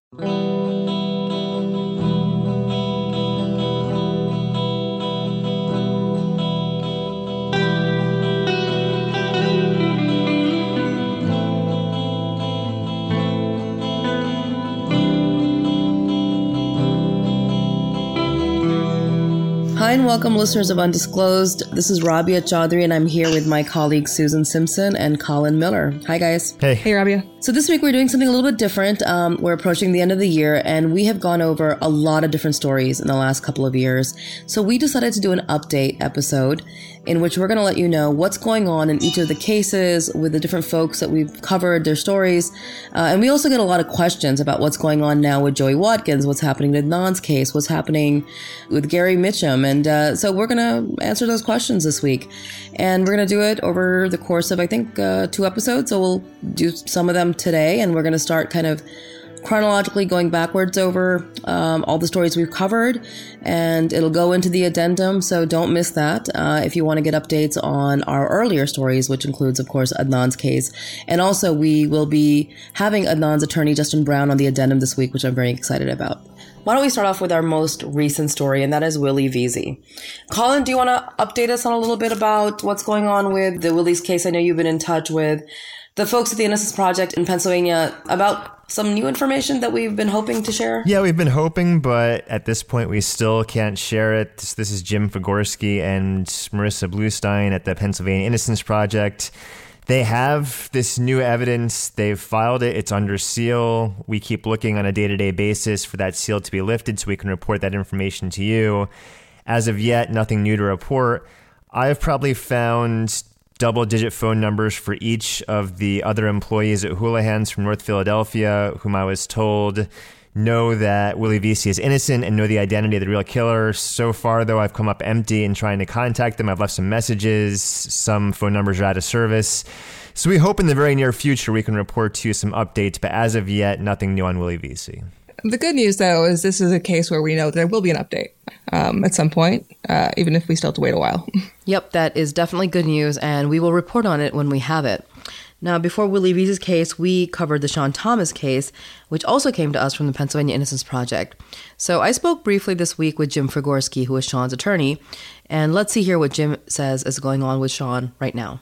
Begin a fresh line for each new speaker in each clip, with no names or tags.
Hi and welcome, listeners of Undisclosed. This is Rabia Chaudhry, and I'm here with my colleagues Susan Simpson and Colin Miller. Hi, guys.
Hey. Hey, Rabia.
So this week we're doing something a little bit different. We're approaching the end of the year, and we have gone over a lot of different stories in the last couple of years. So we decided to do an update episode in which we're going to let you know what's going on in each of the cases with the different folks that we've covered, their stories. And we also get a lot of questions about what's going on now with Joey Watkins, what's happening with Adnan's case, what's happening with Gary Mitchum. And so we're going to answer those questions this week. And we're going to do it over the course of, I think, 2 episodes. So we'll do some of them today, and we're going to start kind of chronologically going backwards over all the stories we've covered, and it'll go into the addendum, so don't miss that if you want to get updates on our earlier stories, which includes, of course, Adnan's case. And also, we will be having Adnan's attorney, Justin Brown, on the addendum this week, which I'm very excited about. Why don't we start off with our most recent story, and that is Willie Veazey. Colin, do you want to update us on a little bit about what's going on with the Willie's case? I know you've been in touch with the folks at the Innocence Project in Pennsylvania about some new information that we've been hoping to share.
Yeah, we've been hoping, but at this point we still can't share it. This is Jim Figorski and Marissa Bluestein at the Pennsylvania Innocence Project. They have this new evidence. They've filed it. It's under seal. We keep looking on a day-to-day basis for that seal to be lifted so we can report that information to you. As of yet, nothing new to report. I've probably found double-digit phone numbers for each of the other employees at Houlihan's from North Philadelphia, whom I was told know that Willie Veazey is innocent and know the identity of the real killer. So far, though, I've come up empty in trying to contact them. I've left some messages. Some phone numbers are out of service. So we hope in the very near future we can report to you some updates, but as of yet, nothing new on Willie Veazey.
The good news, though, is this is a case where we know there will be an update at some point, even if we still have to wait a while.
Yep, that is definitely good news, and we will report on it when we have it. Now, before Willie Veazey's case, we covered the Sean Thomas case, which also came to us from the Pennsylvania Innocence Project. So I spoke briefly this week with Jim Figorski, who is Sean's attorney, and let's see here what Jim says is going on with Sean right now.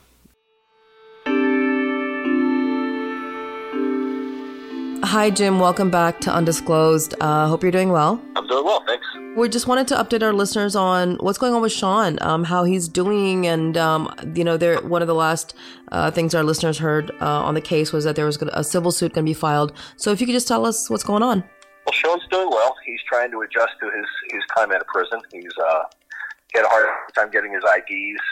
Hi, Jim. Welcome back to Undisclosed. Hope you're doing well.
I'm doing well, thanks.
We just wanted to update our listeners on what's going on with Sean, how he's doing, and one of the last things our listeners heard on the case was that there was a civil suit going to be filed. So if you could just tell us what's going on.
Well, Sean's doing well. He's trying to adjust to his time out of prison. He's had a hard time getting his IDs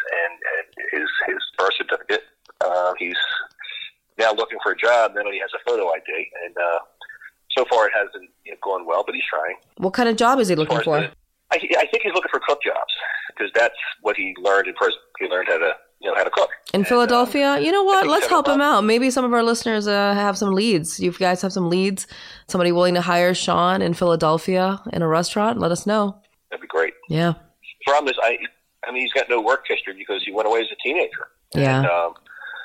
and his birth certificate. He's now looking for a job. Then he has a photo ID, and so far it hasn't gone well, but he's trying.
What kind of job is he looking for?
I think he's looking for cook jobs because that's what he learned in prison. He learned how to cook
in Philadelphia. You know what? Let's help him out. Maybe some of our listeners have some leads. You guys have some leads. Somebody willing to hire Sean in Philadelphia in a restaurant? Let us know.
That'd be great.
Yeah.
The problem is, I mean, he's got no work history because he went away as a teenager.
Yeah.
And,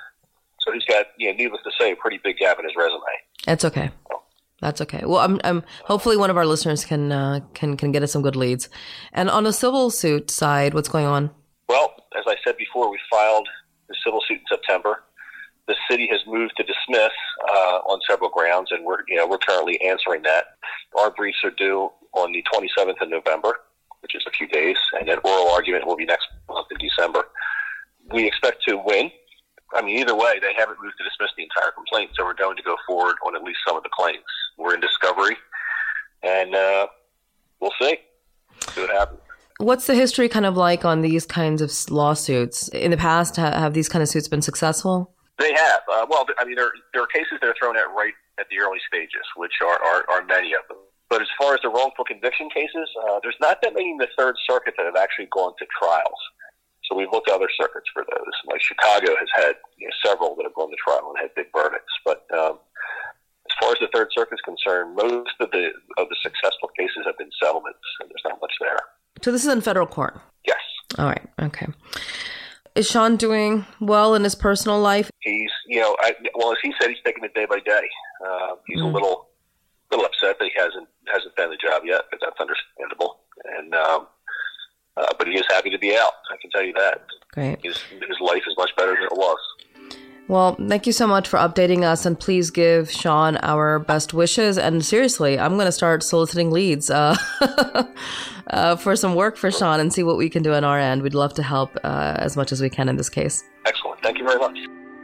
so he's got, needless to say, a pretty big gap in his resume.
That's okay. That's okay. Well, I'm hopefully one of our listeners can get us some good leads. And on the civil suit side, what's going on?
Well, as I said before, we filed the civil suit in September. The city has moved to dismiss on several grounds, and we're currently answering that. Our briefs are due on the 27th of November, which is a few days, and then oral argument will be next month in December. We expect to win. I mean, either way, they haven't moved to dismiss the entire complaint, so we're going to go forward on at least some of the claims. We're in discovery, and we'll see what happens.
What's the history kind of like on these kinds of lawsuits? In the past, have these kind of suits been successful?
They have. Well, I mean, there are cases that are thrown out right at the early stages, which are many of them. But as far as the wrongful conviction cases, there's not that many in the Third Circuit that have actually gone to trials. So we've looked at other circuits for those. Like Chicago has had several that have gone to trial and had big verdicts. But as far as the Third Circuit is concerned, most of the successful cases have been settlements, and there's not much there.
So this is in federal court?
Yes.
All right. Okay. Is Sean doing well in his personal life?
He's, as he said, he's taking it day by day. He's a little upset that be out. I can tell you that.
Great.
His life is much better than it was.
Well, thank you so much for updating us, and please give Sean our best wishes. And seriously, I'm going to start soliciting leads for some work for Sean and see what we can do on our end. We'd love to help as much as we can in this case.
Excellent. Thank you very much.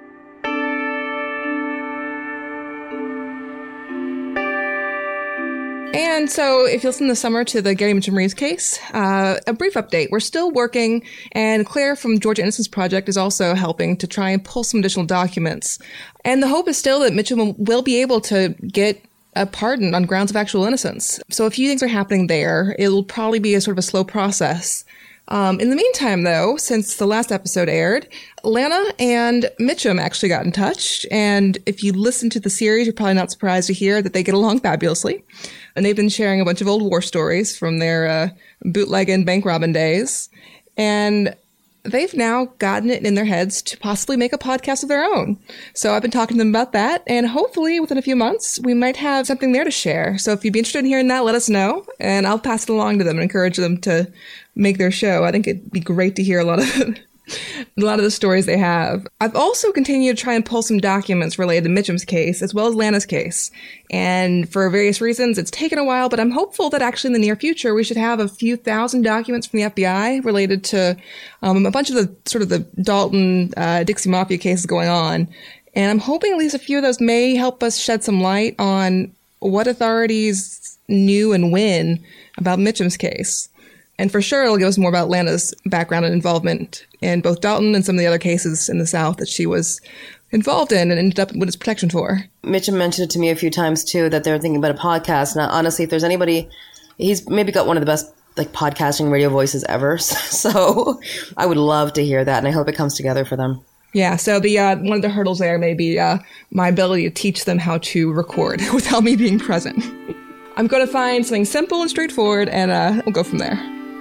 And so if you listen this summer to the Gary Mitchum-Reeves case, a brief update. We're still working, and Claire from Georgia Innocence Project is also helping to try and pull some additional documents. And the hope is still that Mitchum will be able to get a pardon on grounds of actual innocence. So a few things are happening there. It'll probably be a sort of a slow process. In the meantime, though, since the last episode aired, Lana and Mitchum actually got in touch. And if you listen to the series, you're probably not surprised to hear that they get along fabulously. And they've been sharing a bunch of old war stories from their bootleg and bank robbing days. And they've now gotten it in their heads to possibly make a podcast of their own. So I've been talking to them about that. And hopefully within a few months, we might have something there to share. So if you'd be interested in hearing that, let us know. And I'll pass it along to them and encourage them to make their show. I think it'd be great to hear a lot of the stories they have. I've also continued to try and pull some documents related to Mitchum's case as well as Lana's case. And for various reasons, it's taken a while, but I'm hopeful that actually in the near future, we should have a few thousand documents from the FBI related to a bunch of the sort of the Dalton, Dixie Mafia cases going on. And I'm hoping at least a few of those may help us shed some light on what authorities knew and when about Mitchum's case. And for sure, it'll give us more about Lana's background and involvement in both Dalton and some of the other cases in the South that she was involved in and ended up with his protection for.
Mitchum mentioned it to me a few times, too, that they're thinking about a podcast. Now, honestly, if there's anybody, he's maybe got one of the best podcasting radio voices ever. So I would love to hear that, and I hope it comes together for them.
Yeah, so the one of the hurdles there may be my ability to teach them how to record without me being present. I'm going to find something simple and straightforward, and we'll go from there.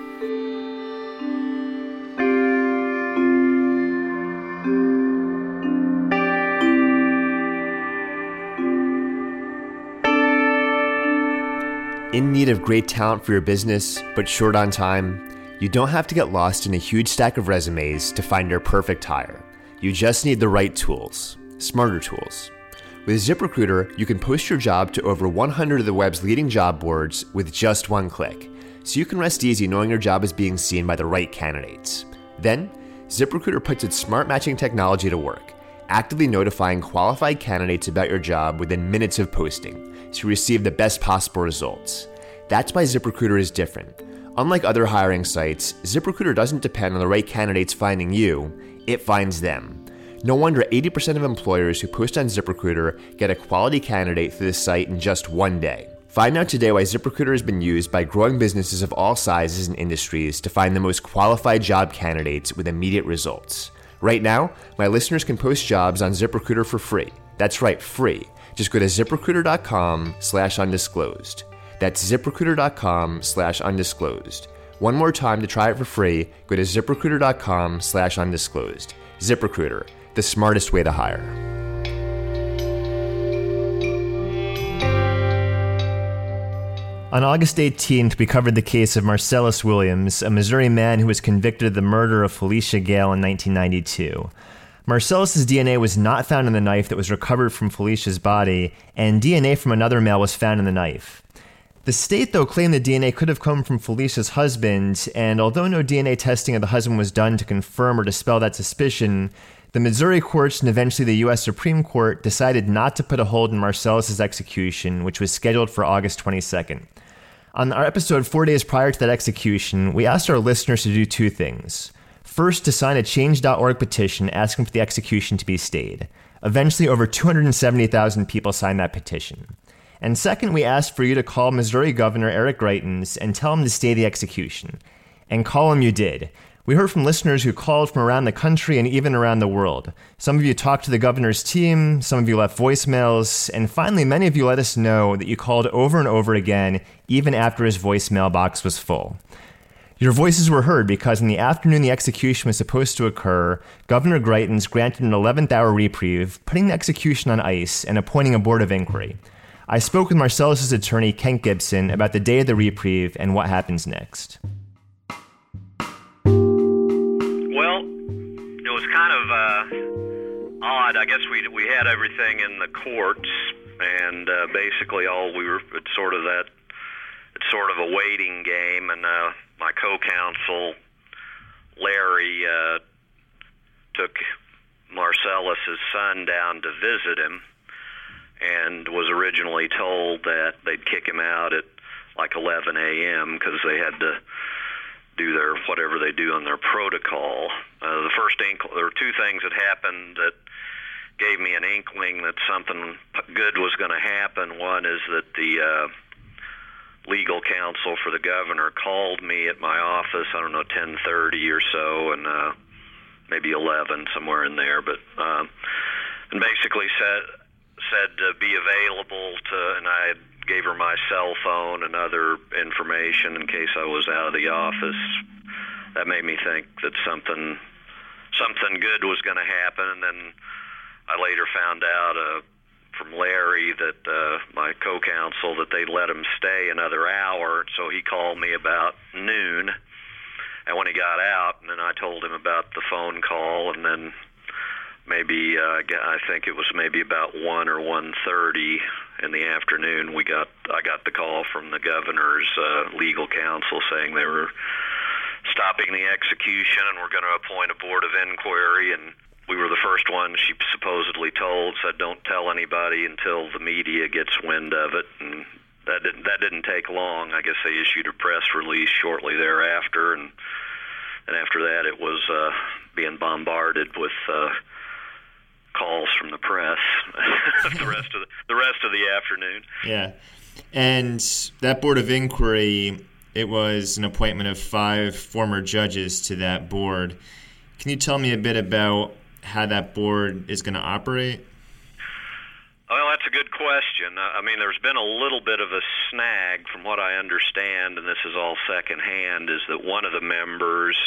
In need of great talent for your business, but short on time? You don't have to get lost in a huge stack of resumes to find your perfect hire. You just need the right tools, smarter tools. With ZipRecruiter, you can post your job to over 100 of the web's leading job boards with just one click, so you can rest easy knowing your job is being seen by the right candidates. Then, ZipRecruiter puts its smart matching technology to work, actively notifying qualified candidates about your job within minutes of posting, to receive the best possible results. That's why ZipRecruiter is different. Unlike other hiring sites, ZipRecruiter doesn't depend on the right candidates finding you, it finds them. No wonder 80% of employers who post on ZipRecruiter get a quality candidate through the site in just one day. Find out today why ZipRecruiter has been used by growing businesses of all sizes and industries to find the most qualified job candidates with immediate results. Right now, my listeners can post jobs on ZipRecruiter for free. That's right, free. Just go to ZipRecruiter.com/undisclosed. That's ZipRecruiter.com/undisclosed. One more time to try it for free, go to ZipRecruiter.com/undisclosed. ZipRecruiter, the smartest way to hire. On August 18th, we covered the case of Marcellus Williams, a Missouri man who was convicted of the murder of Felicia Gale in 1992. Marcellus's DNA was not found in the knife that was recovered from Felicia's body, and DNA from another male was found in the knife. The state, though, claimed the DNA could have come from Felicia's husband, and although no DNA testing of the husband was done to confirm or dispel that suspicion, the Missouri courts and eventually the U.S. Supreme Court decided not to put a hold on Marcellus's execution, which was scheduled for August 22nd. On our episode 4 days prior to that execution, we asked our listeners to do two things. First, to sign a Change.org petition asking for the execution to be stayed. Eventually, over 270,000 people signed that petition. And second, we asked for you to call Missouri Governor Eric Greitens and tell him to stay the execution. And call him you did. We heard from listeners who called from around the country and even around the world. Some of you talked to the governor's team, some of you left voicemails, and finally, many of you let us know that you called over and over again, even after his voicemail box was full. Your voices were heard because in the afternoon the execution was supposed to occur, Governor Greitens granted an 11th-hour reprieve, putting the execution on ice and appointing a board of inquiry. I spoke with Marcellus's attorney, Kent Gibson, about the day of the reprieve and what happens next.
odd. I guess we had everything in the courts, and basically all we were, it's sort of a waiting game, and my co-counsel, Larry, took Marcellus's son down to visit him, and was originally told that they'd kick him out at like 11 a.m. because they had to do their whatever they do on their protocol. There were two things that happened that gave me an inkling that something good was going to happen. One is that the legal counsel for the governor called me at my office, 10:30 or so, and maybe 11, somewhere in there, but and basically said to be available and I gave her my cell phone and other information in case I was out of the office. That made me think that something good was going to happen, and then I later found out from Larry that my co-counsel that they let him stay another hour, so he called me about noon, and when he got out, and then I told him about the phone call, and then maybe I think it was maybe about 1 or 1:30 in the afternoon I got the call from the governor's legal counsel saying they were stopping the execution and were going to appoint a board of inquiry, and we were the first one she supposedly told, said don't tell anybody until the media gets wind of it, and that didn't take long. I guess they issued a press release shortly thereafter, and after that it was being bombarded with calls from the press the rest of the afternoon.
Yeah. And that board of inquiry, it was an appointment of 5 former judges to that board. Can you tell me a bit about how that board is going to operate?
Well, that's a good question. I mean, there's been a little bit of a snag from what I understand, and this is all secondhand, is that one of the members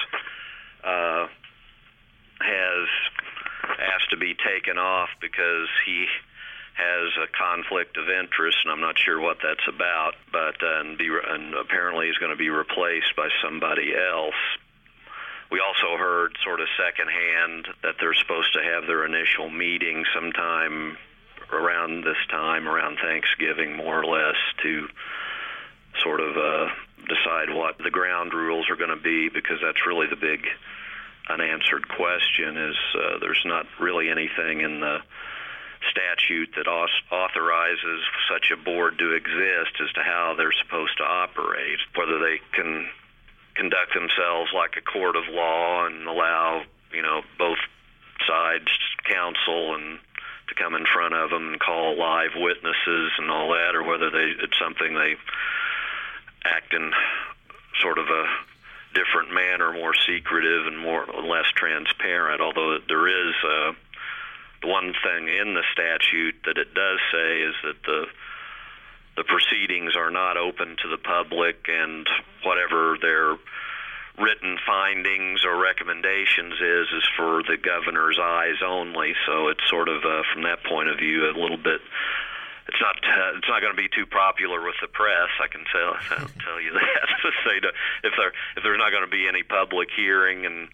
has asked to be taken off because he has a conflict of interest, and I'm not sure what that's about, but and apparently he's going to be replaced by somebody else. We also heard sort of secondhand that they're supposed to have their initial meeting sometime around this time, around Thanksgiving, more or less, to sort of decide what the ground rules are going to be, because that's really the big unanswered question. Is there's not really anything in the statute that authorizes such a board to exist as to how they're supposed to operate, whether they can conduct themselves like a court of law and allow, both sides counsel and to come in front of them and call live witnesses and all that, or whether it's something they act in sort of a different manner, more secretive and more or less transparent. Although there is the one thing in the statute that it does say is that the proceedings are not open to the public, and whatever their written findings or recommendations is for the governor's eyes only. So it's sort of from that point of view a little bit. It's not going to be too popular with the press. I can tell you that. If there's not going to be any public hearing and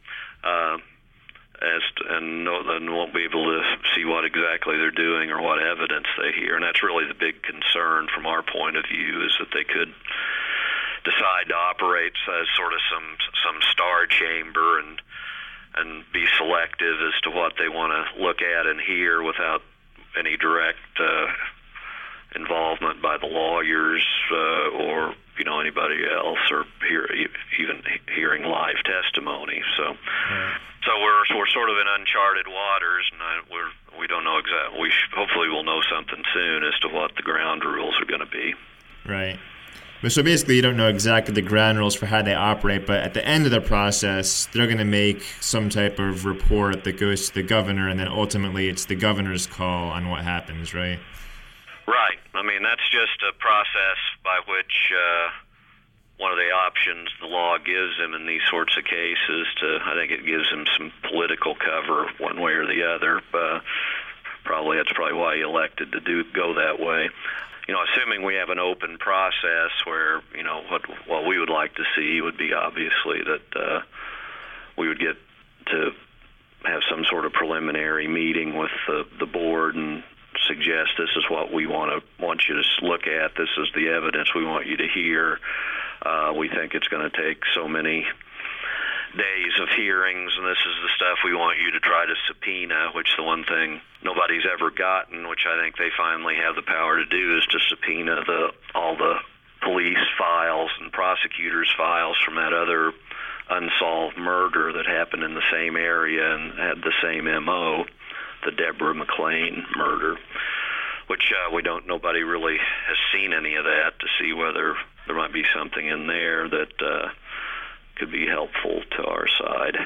then won't be able to see what exactly they're doing or what evidence they hear, and that's really the big concern from our point of view, is that they could decide to operate as sort of some star chamber and be selective as to what they want to look at and hear without any direct involvement by the lawyers or anybody else, or even hearing live testimony. So we're sort of in uncharted waters, and we don't know exactly. Hopefully we'll know something soon as to what the ground rules are going to be.
Right. So basically, you don't know exactly the ground rules for how they operate, but at the end of the process, they're going to make some type of report that goes to the governor, and then ultimately it's the governor's call on what happens, right?
Right. I mean, that's just a process by which one of the options the law gives him in these sorts of cases. I think it gives him some political cover one way or the other. That's probably why he elected to go that way. Assuming we have an open process where, what we would like to see would be obviously that we would get to have some sort of preliminary meeting with the board and suggest this is what we want you to look at. This is the evidence we want you to hear. We think it's going to take so many days of hearings, and this is the stuff we want you to try to subpoena, which the one thing nobody's ever gotten, which I think they finally have the power to do, is to subpoena all the police files and prosecutors' files from that other unsolved murder that happened in the same area and had the same MO, the Deborah McClain murder, which nobody really has seen any of that to see whether there might be something in there that could be helpful to our side.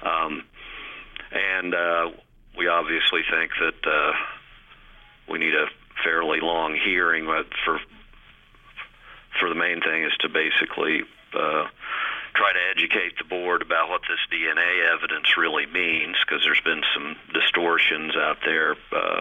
And we obviously think that we need a fairly long hearing, but for the main thing is to basically try to educate the board about what this DNA evidence really means, because there's been some distortions out there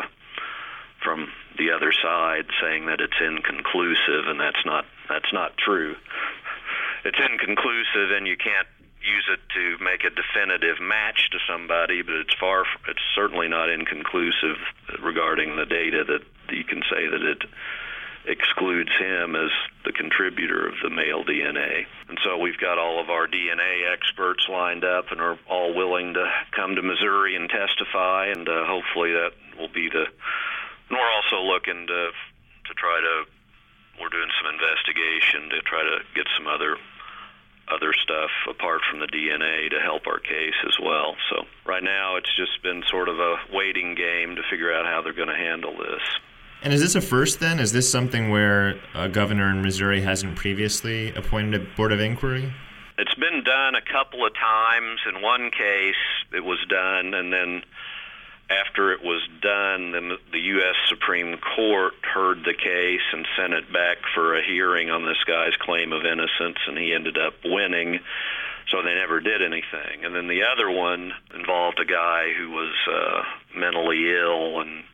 from the other side saying that it's inconclusive, and that's not true. It's inconclusive, and you can't use it to make a definitive match to somebody, but it's certainly not inconclusive regarding the data that you can say that it excludes him as the contributor of the male DNA. And so we've got all of our DNA experts lined up and are all willing to come to Missouri and testify, and hopefully that will be and we're also looking to try to, we're doing some investigation to try to get some other stuff apart from the DNA to help our case as well. So right now it's just been sort of a waiting game to figure out how they're going to handle this.
And is this a first then? Is this something where a governor in Missouri hasn't previously appointed a board of inquiry?
It's been done a couple of times. In one case, it was done, and then after it was done, then the U.S. Supreme Court heard the case and sent it back for a hearing on this guy's claim of innocence, and he ended up winning, so they never did anything. And then the other one involved a guy who was mentally ill, and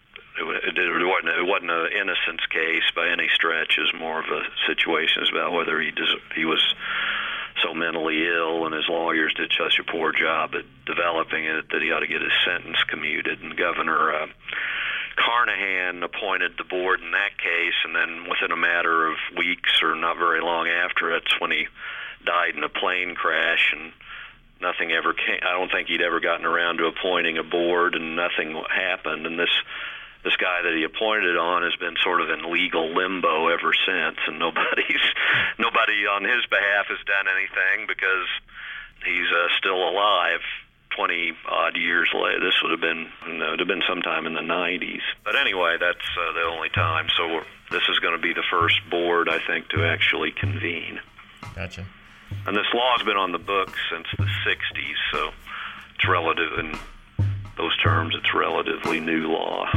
it wasn't an innocence case by any stretch. It was more of a situation about whether he was so mentally ill and his lawyers did such a poor job at developing it that he ought to get his sentence commuted. And Governor Carnahan appointed the board in that case, and then within a matter of weeks or not very long after, it's when he died in a plane crash, and nothing ever came. I don't think he'd ever gotten around to appointing a board, and nothing happened. And this guy that he appointed on has been sort of in legal limbo ever since, and nobody on his behalf has done anything because he's still alive 20 odd years later. This would have been sometime in the 90s. But anyway, that's the only time. So this is going to be the first board, I think, to actually convene.
Gotcha.
And this law has been on the books since the 60s, so it's relative in those terms. It's relatively new law.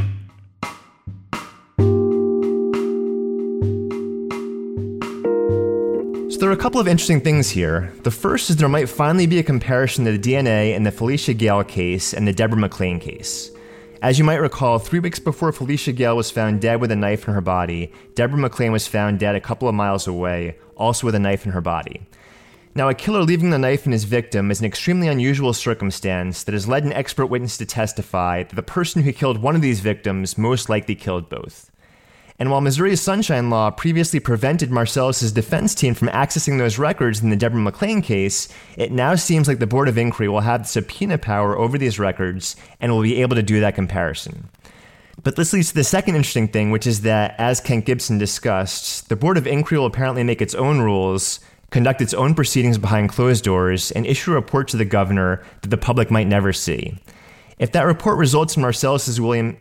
There are a couple of interesting things here. The first is there might finally be a comparison to the DNA in the Felicia Gale case and the Deborah McClain case. As you might recall, 3 weeks before Felicia Gale was found dead with a knife in her body, Deborah McClain was found dead a couple of miles away, also with a knife in her body. Now, a killer leaving the knife in his victim is an extremely unusual circumstance that has led an expert witness to testify that the person who killed one of these victims most likely killed both. And while Missouri's Sunshine Law previously prevented Marcellus' defense team from accessing those records in the Deborah McClain case, it now seems like the Board of Inquiry will have the subpoena power over these records and will be able to do that comparison. But this leads to the second interesting thing, which is that, as Kent Gibson discussed, the Board of Inquiry will apparently make its own rules, conduct its own proceedings behind closed doors, and issue a report to the governor that the public might never see. If that report results in Marcellus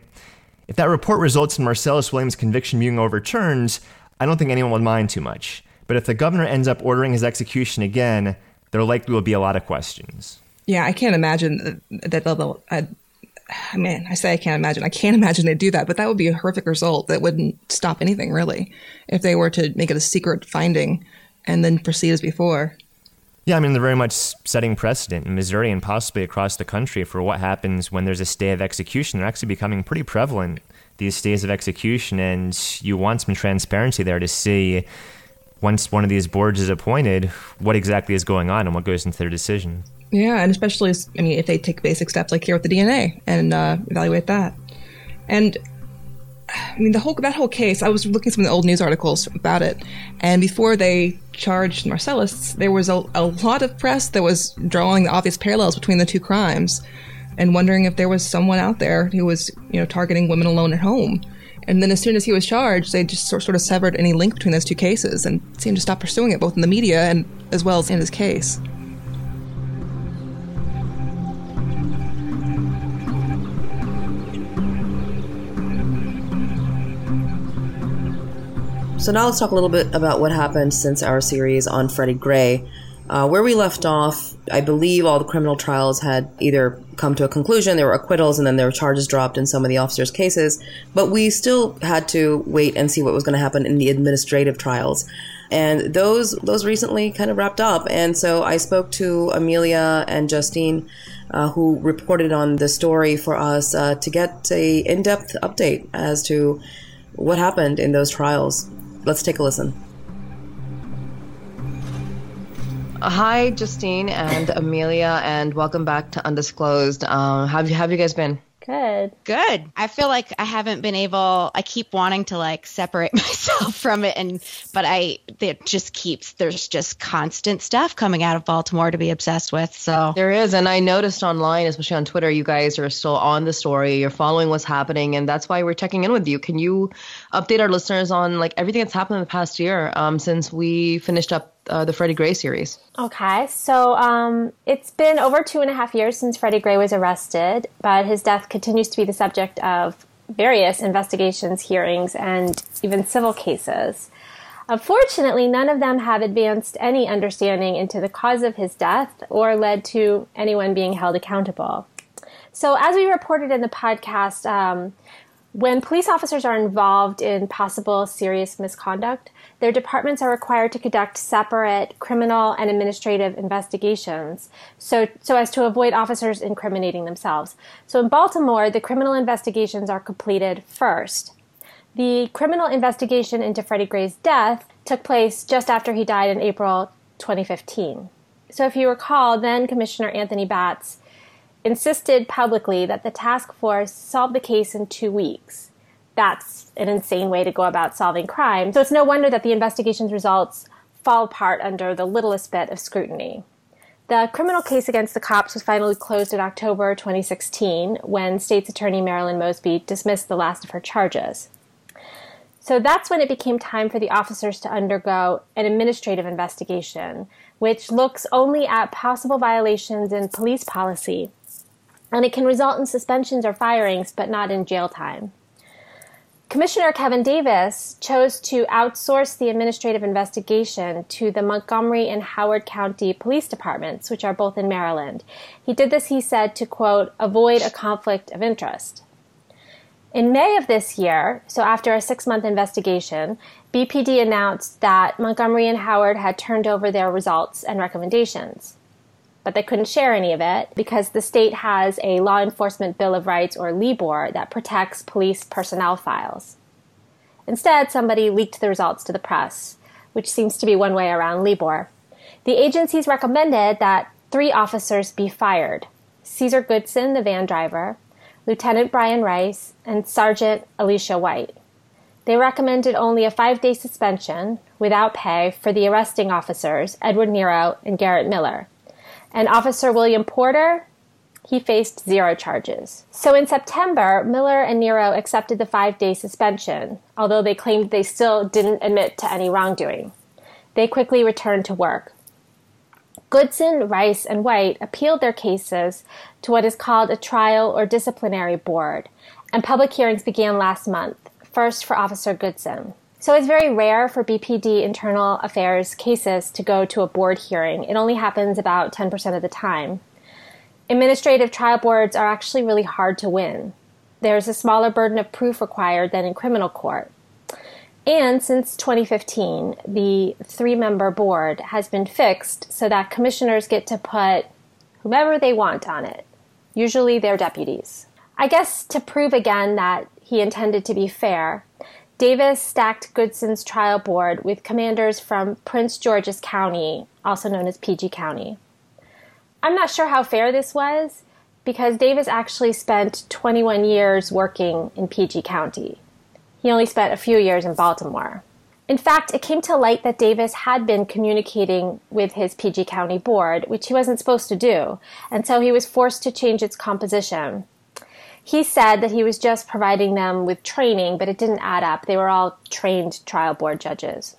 Williams' conviction being overturned, I don't think anyone would mind too much. But if the governor ends up ordering his execution again, there likely will be a lot of questions.
Yeah, I can't imagine that they'll... I can't imagine they'd do that, but that would be a horrific result that wouldn't stop anything, really, if they were to make it a secret finding and then proceed as before.
Yeah, they're very much setting precedent in Missouri and possibly across the country for what happens when there's a stay of execution. They're actually becoming pretty prevalent, these stays of execution, and you want some transparency there to see, once one of these boards is appointed, what exactly is going on and what goes into their decision.
Yeah, and especially, if they take basic steps like here with the DNA and evaluate that. And that whole case, I was looking at some of the old news articles about it, and before they charged Marcellus, there was a lot of press that was drawing the obvious parallels between the two crimes and wondering if there was someone out there who was, targeting women alone at home. And then as soon as he was charged, they just sort of severed any link between those two cases and seemed to stop pursuing it both in the media and as well as in his case.
So now let's talk a little bit about what happened since our series on Freddie Gray. Where we left off, I believe all the criminal trials had either come to a conclusion, there were acquittals, and then there were charges dropped in some of the officers' cases. But we still had to wait and see what was going to happen in the administrative trials. And those recently kind of wrapped up. And so I spoke to Amelia and Justine, who reported on the story for us to get a in-depth update as to what happened in those trials. Let's take a listen. Hi, Justine and Amelia, and welcome back to Undisclosed. How have you guys been?
Good. I feel like I haven't been able, I keep wanting to separate myself from it, there's just constant stuff coming out of Baltimore to be obsessed with. So
there is, and I noticed online, especially on Twitter, you guys are still on the story. You're following what's happening, and that's why we're checking in with you. Can you update our listeners on everything that's happened in the past year since we finished up the Freddie Gray series?
Okay, so it's been over 2.5 years since Freddie Gray was arrested, but his death continues to be the subject of various investigations, hearings, and even civil cases. Unfortunately, none of them have advanced any understanding into the cause of his death or led to anyone being held accountable. So as we reported in the podcast, when police officers are involved in possible serious misconduct, their departments are required to conduct separate criminal and administrative investigations so as to avoid officers incriminating themselves. So in Baltimore, the criminal investigations are completed first. The criminal investigation into Freddie Gray's death took place just after he died in April 2015. So if you recall, then Commissioner Anthony Batts insisted publicly that the task force solve the case in 2 weeks. That's an insane way to go about solving crime. So it's no wonder that the investigation's results fall apart under the littlest bit of scrutiny. The criminal case against the cops was finally closed in October 2016 when State's Attorney Marilyn Mosby dismissed the last of her charges. So that's when it became time for the officers to undergo an administrative investigation, which looks only at possible violations in police policy. And it can result in suspensions or firings, but not in jail time. Commissioner Kevin Davis chose to outsource the administrative investigation to the Montgomery and Howard County Police Departments, which are both in Maryland. He did this, he said, to, quote, avoid a conflict of interest. In May of this year, so after a 6-month investigation, BPD announced that Montgomery and Howard had turned over their results and recommendations. But they couldn't share any of it because the state has a Law Enforcement Bill of Rights, or LEBOR, that protects police personnel files. Instead, somebody leaked the results to the press, which seems to be one way around LEBOR. The agencies recommended that 3 officers be fired: Caesar Goodson, the van driver, Lieutenant Brian Rice, and Sergeant Alicia White. They recommended only a 5-day suspension without pay for the arresting officers, Edward Nero and Garrett Miller. And Officer William Porter, he faced 0 charges. So in September, Miller and Nero accepted the 5-day suspension, although they claimed they still didn't admit to any wrongdoing. They quickly returned to work. Goodson, Rice, and White appealed their cases to what is called a trial or disciplinary board, and public hearings began last month, first for Officer Goodson. So it's very rare for BPD internal affairs cases to go to a board hearing. It only happens about 10% of the time. Administrative trial boards are actually really hard to win. There's a smaller burden of proof required than in criminal court. And since 2015, the 3-member board has been fixed so that commissioners get to put whomever they want on it, usually their deputies. I guess to prove again that he intended to be fair, Davis stacked Goodson's trial board with commanders from Prince George's County, also known as PG County. I'm not sure how fair this was, because Davis actually spent 21 years working in PG County. He only spent a few years in Baltimore. In fact, it came to light that Davis had been communicating with his PG County board, which he wasn't supposed to do, and so he was forced to change its composition. He said that he was just providing them with training, but it didn't add up. They were all trained trial board judges.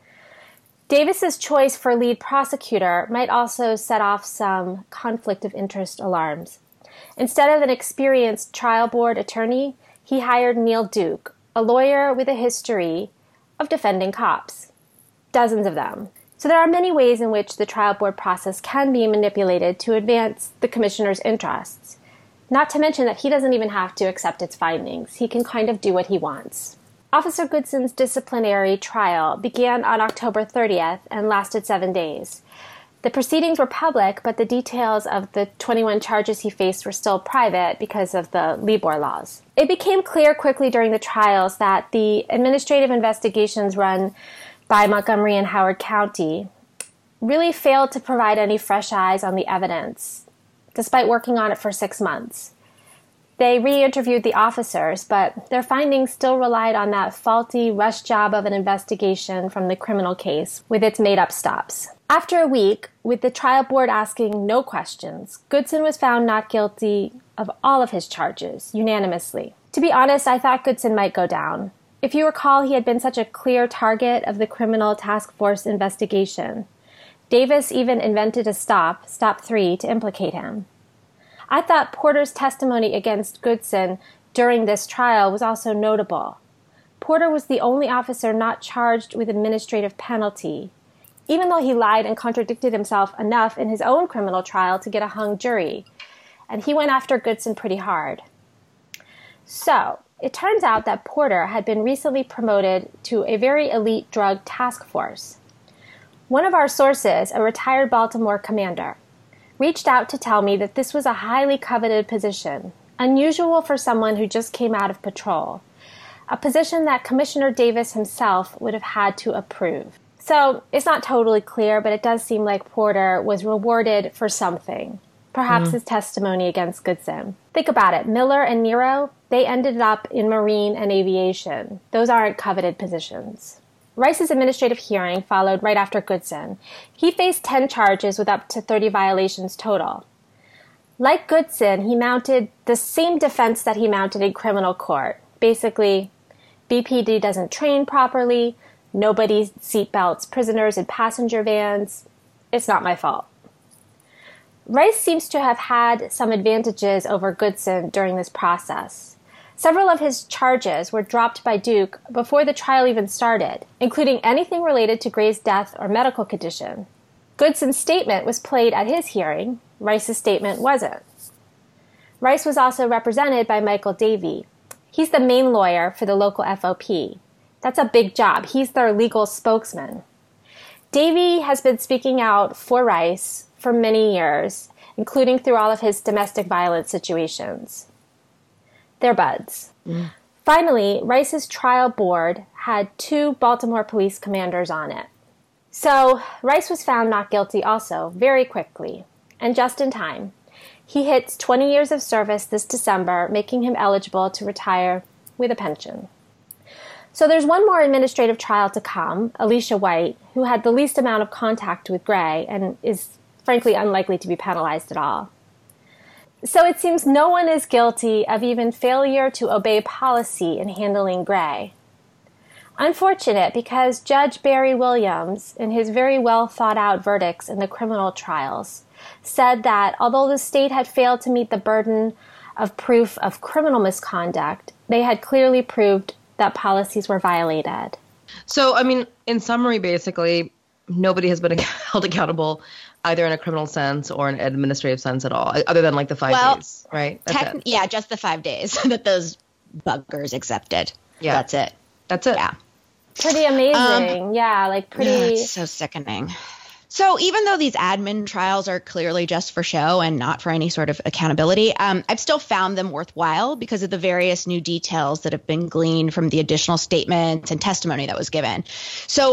Davis's choice for lead prosecutor might also set off some conflict of interest alarms. Instead of an experienced trial board attorney, he hired Neil Duke, a lawyer with a history of defending cops. Dozens of them. So there are many ways in which the trial board process can be manipulated to advance the commissioner's interests. Not to mention that he doesn't even have to accept its findings. He can kind of do what he wants. Officer Goodson's disciplinary trial began on October 30th and lasted 7 days. The proceedings were public, but the details of the 21 charges he faced were still private because of the Libor laws. It became clear quickly during the trials that the administrative investigations run by Montgomery and Howard County really failed to provide any fresh eyes on the evidence, despite working on it for 6 months. They re-interviewed the officers, but their findings still relied on that faulty rush job of an investigation from the criminal case with its made-up stops. After a week, with the trial board asking no questions, Goodson was found not guilty of all of his charges, unanimously. To be honest, I thought Goodson might go down. If you recall, he had been such a clear target of the criminal task force investigation. Davis even invented a stop 3, to implicate him. I thought Porter's testimony against Goodson during this trial was also notable. Porter was the only officer not charged with administrative penalty, even though he lied and contradicted himself enough in his own criminal trial to get a hung jury. And he went after Goodson pretty hard. So, it turns out that Porter had been recently promoted to a very elite drug task force. One of our sources, a retired Baltimore commander, reached out to tell me that this was a highly coveted position, unusual for someone who just came out of patrol, a position that Commissioner Davis himself would have had to approve. So it's not totally clear, but it does seem like Porter was rewarded for something, perhaps his testimony against Goodson. Think about it. Miller and Nero, they ended up in Marine and aviation. Those aren't coveted positions. Rice's administrative hearing followed right after Goodson. He faced 10 charges with up to 30 violations total. Like Goodson, he mounted the same defense that he mounted in criminal court. Basically, BPD doesn't train properly, nobody seatbelts prisoners in passenger vans. It's not my fault. Rice seems to have had some advantages over Goodson during this process. Several of his charges were dropped by Duke before the trial even started, including anything related to Gray's death or medical condition. Goodson's statement was played at his hearing. Rice's statement wasn't. Rice was also represented by Michael Davey. He's the main lawyer for the local FOP. That's a big job. He's their legal spokesman. Davey has been speaking out for Rice for many years, including through all of his domestic violence situations. They're buds. Finally, Rice's trial board had 2 Baltimore police commanders on it. So Rice was found not guilty also, very quickly, and just in time. He hits 20 years of service this December, making him eligible to retire with a pension. So there's one more administrative trial to come, Alicia White, who had the least amount of contact with Gray and is frankly unlikely to be penalized at all. So it seems no one is guilty of even failure to obey policy in handling Gray. Unfortunate, because Judge Barry Williams, in his very well thought out verdicts in the criminal trials, said that although the state had failed to meet the burden of proof of criminal misconduct, they had clearly proved that policies were violated.
So, I mean, in summary, basically, nobody has been held accountable either in a criminal sense or an administrative sense at all, other than like the 5 days, right?
Yeah, just the 5 days that those buggers accepted.
Yeah.
That's it.
Yeah.
Pretty amazing.
It's so sickening. So even though these admin trials are clearly just for show and not for any sort of accountability, I've still found them worthwhile because of the various new details that have been gleaned from the additional statements and testimony that was given. So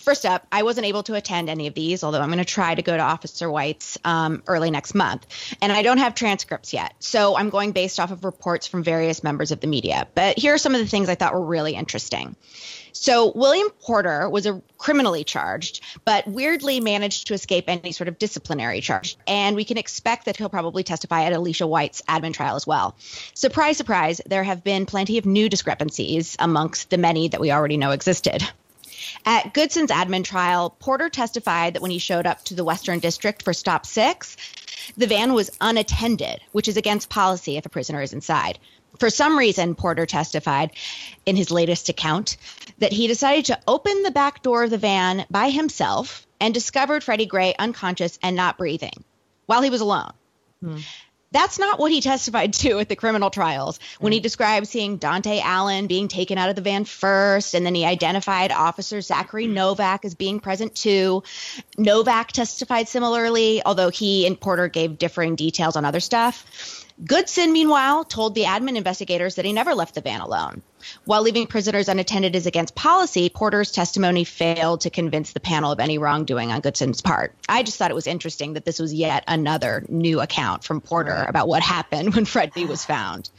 First up, I wasn't able to attend any of these, although I'm going to try to go to Officer White's early next month. And I don't have transcripts yet, so I'm going based off of reports from various members of the media. But here are some of the things I thought were really interesting. So William Porter was criminally charged, but weirdly managed to escape any sort of disciplinary charge. And we can expect that he'll probably testify at Alicia White's admin trial as well. Surprise, surprise, there have been plenty of new discrepancies amongst the many that we already know existed. At Goodson's admin trial, Porter testified that when he showed up to the Western District for Stop 6, the van was unattended, which is against policy if a prisoner is inside. For some reason, Porter testified in his latest account that he decided to open the back door of the van by himself and discovered Freddie Gray unconscious and not breathing while he was alone. That's not what he testified to at the criminal trials when he described seeing Dante Allen being taken out of the van first, and then he identified Officer Zachary Novak as being present too. Novak testified similarly, although he and Porter gave differing details on other stuff. Goodson, meanwhile, told the admin investigators that he never left the van alone. While leaving prisoners unattended is against policy, Porter's testimony failed to convince the panel of any wrongdoing on Goodson's part. I just thought it was interesting that this was yet another new account from Porter about what happened when Freddie was found.